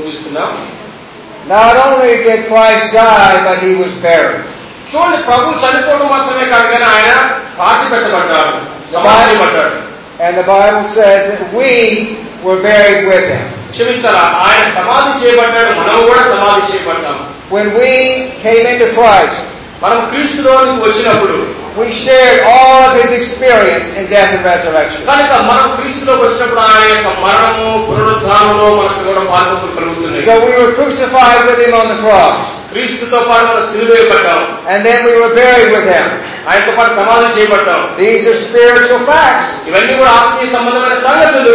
ముగిస్తున్నాం. Not only did Christ die, but he was buried. చూడండి, ప్రభు చనిపోవడం మాత్రమే కాదు కానీ ఆయన పాతి పెట్టబడ్డాడు, సమాధించబడ్డాడు. And the Bible says that we were buried with him. క్షమించాలా, ఆయన సమాధి చేయబడ్డాడు, మనం కూడా సమాధి చేయబడ్డాం. When we came into Christ, మనం క్రీస్తులోనికి వచ్చినప్పుడు we shared all of his experience in death and resurrection. కనుక మనం క్రీస్తులోకి వచ్చినప్పుడు ఆయన యొక్క మరణము పునరుద్ధానంలో మనకు కూడా పాల్గొనలు కలుగుతున్నాయి. So we were crucified with him on the cross. క్రీస్తుతో పాటు మనం సిలువేయబడ్డాం. And then we were buried with him. ఆయనతో పాటు సమాధి చేయబడ్డాం. These are spiritual facts. ఇవన్నీ కూడా ఆత్మీయ సంబంధమైన సంగతులు.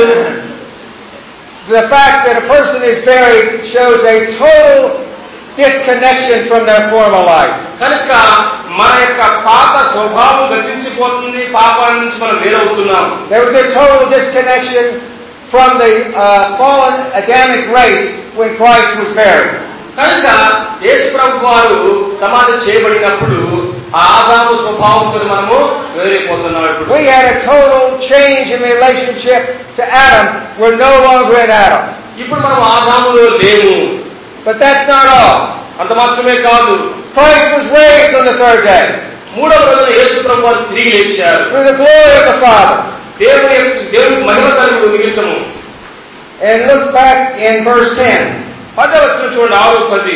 The fact that a person is buried shows a total disconnection from their former life. కనుక మన యొక్క పాత స్వభావం గతించిపోతుంది, పాపాల నుంచి మనం వేరవుతున్నాం. There was a total disconnection from the fallen Adamic race when Christ was buried. కనుక యేసు ప్రభు వారు సమాధి చేయబడినప్పుడు ఆ ఆదాము స్వభావంతో మనము వేరైపోతున్నాం. ఇప్పుడు We had a total change in relationship to Adam. We're no longer in Adam. ఇప్పుడు మనం ఆదాములో లేము. But that's not all. అంత మాత్రమే కాదు, Christ was raised on the third day మూడవ రోజున యేసు ప్రభు వారు తిరిగి లేచారు. through the glory of the Father. దేవుని మహిమ కలుగు నిమిత్తము. And look back in verse 10. 10వ వచనం చూడండి, 6-10.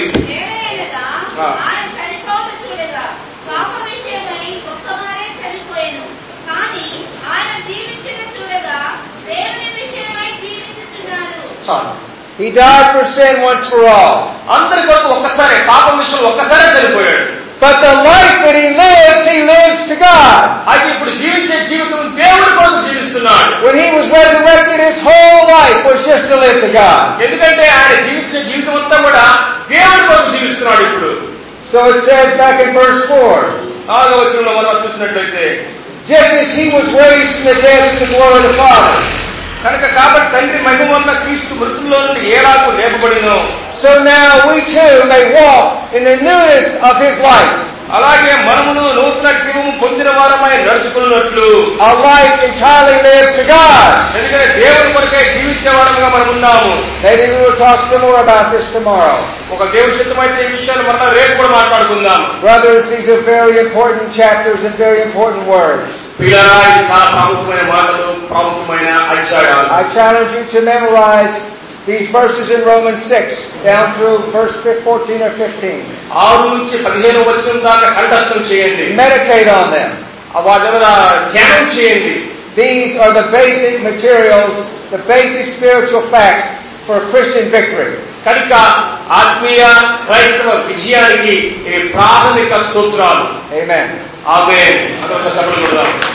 ఆయన చనిపోవడం చూడగా పాప విషయమై ఒక్కమారే చనిపోయాను, కానీ ఆయన జీవించిన చూడగా దేవుని విషయమై జీవించుచున్నాడు. He died for sin once for all. అందరి కొరకు ఒక్కసారే, పాపం విషయం ఒక్కసారే చనిపోయాడు. But the life that he lives to God. అయితే ఇప్పుడు జీవించే జీవితం దేవుడి కొరకు జీవిస్తున్నాడు. When he was resurrected, his whole life was just to live to God. ఎందుకంటే ఆయన జీవించిన జీవితం అంతా కూడా దేవుడి కొరకు జీవిస్తున్నాడు ఇప్పుడు. So it says back in verse 4. 4వ వచనంలో మనం చూసినట్లయితే, Just as he was raised from the dead to the glory of the Father. కనుక కాబట్టి తండ్రి మహిమ వల్ల క్రీస్తు మృతుల్లో నుండి ఏలాగు లేపబడినో, So now we too may walk in the newness of his life. అలాగే మనమును నూతన జీవము పొందిన వారమై నడుచుకున్నట్లు, A life entirely lived to God. ఎందుకంటే దేవుని కొరకే జీవించే వారముగా మనం ఉన్నాము. Maybe we will talk some more about this tomorrow. ఒక దేవుని చిత్తమైతే ఈ విషయాలు మనం రేపు కూడా మాట్లాడుకుందాం. Brothers, these are very important chapters and very important words. పిల్లరా, ఇది చాలా ప్రాముఖ్యమైన మాటలు, ప్రాముఖ్యమైన అధ్యాయాలు. I challenge you to memorize these verses in Romans 6 down through verse 14 or 15. 6 నుంచి 15వ వచనం దాకా కంఠస్థం చేయండి. Meditate on them. వాటి మీద ధ్యానం చేయండి. These are the basic materials, the basic spiritual facts for Christian victory. కనుక ఆత్మీయ క్రైస్తవ విజయానికి ఇవి ప్రాథమిక సూత్రాలు. Amen. ఆమేన్. అందరూ చప్పట్లు కొడదాం.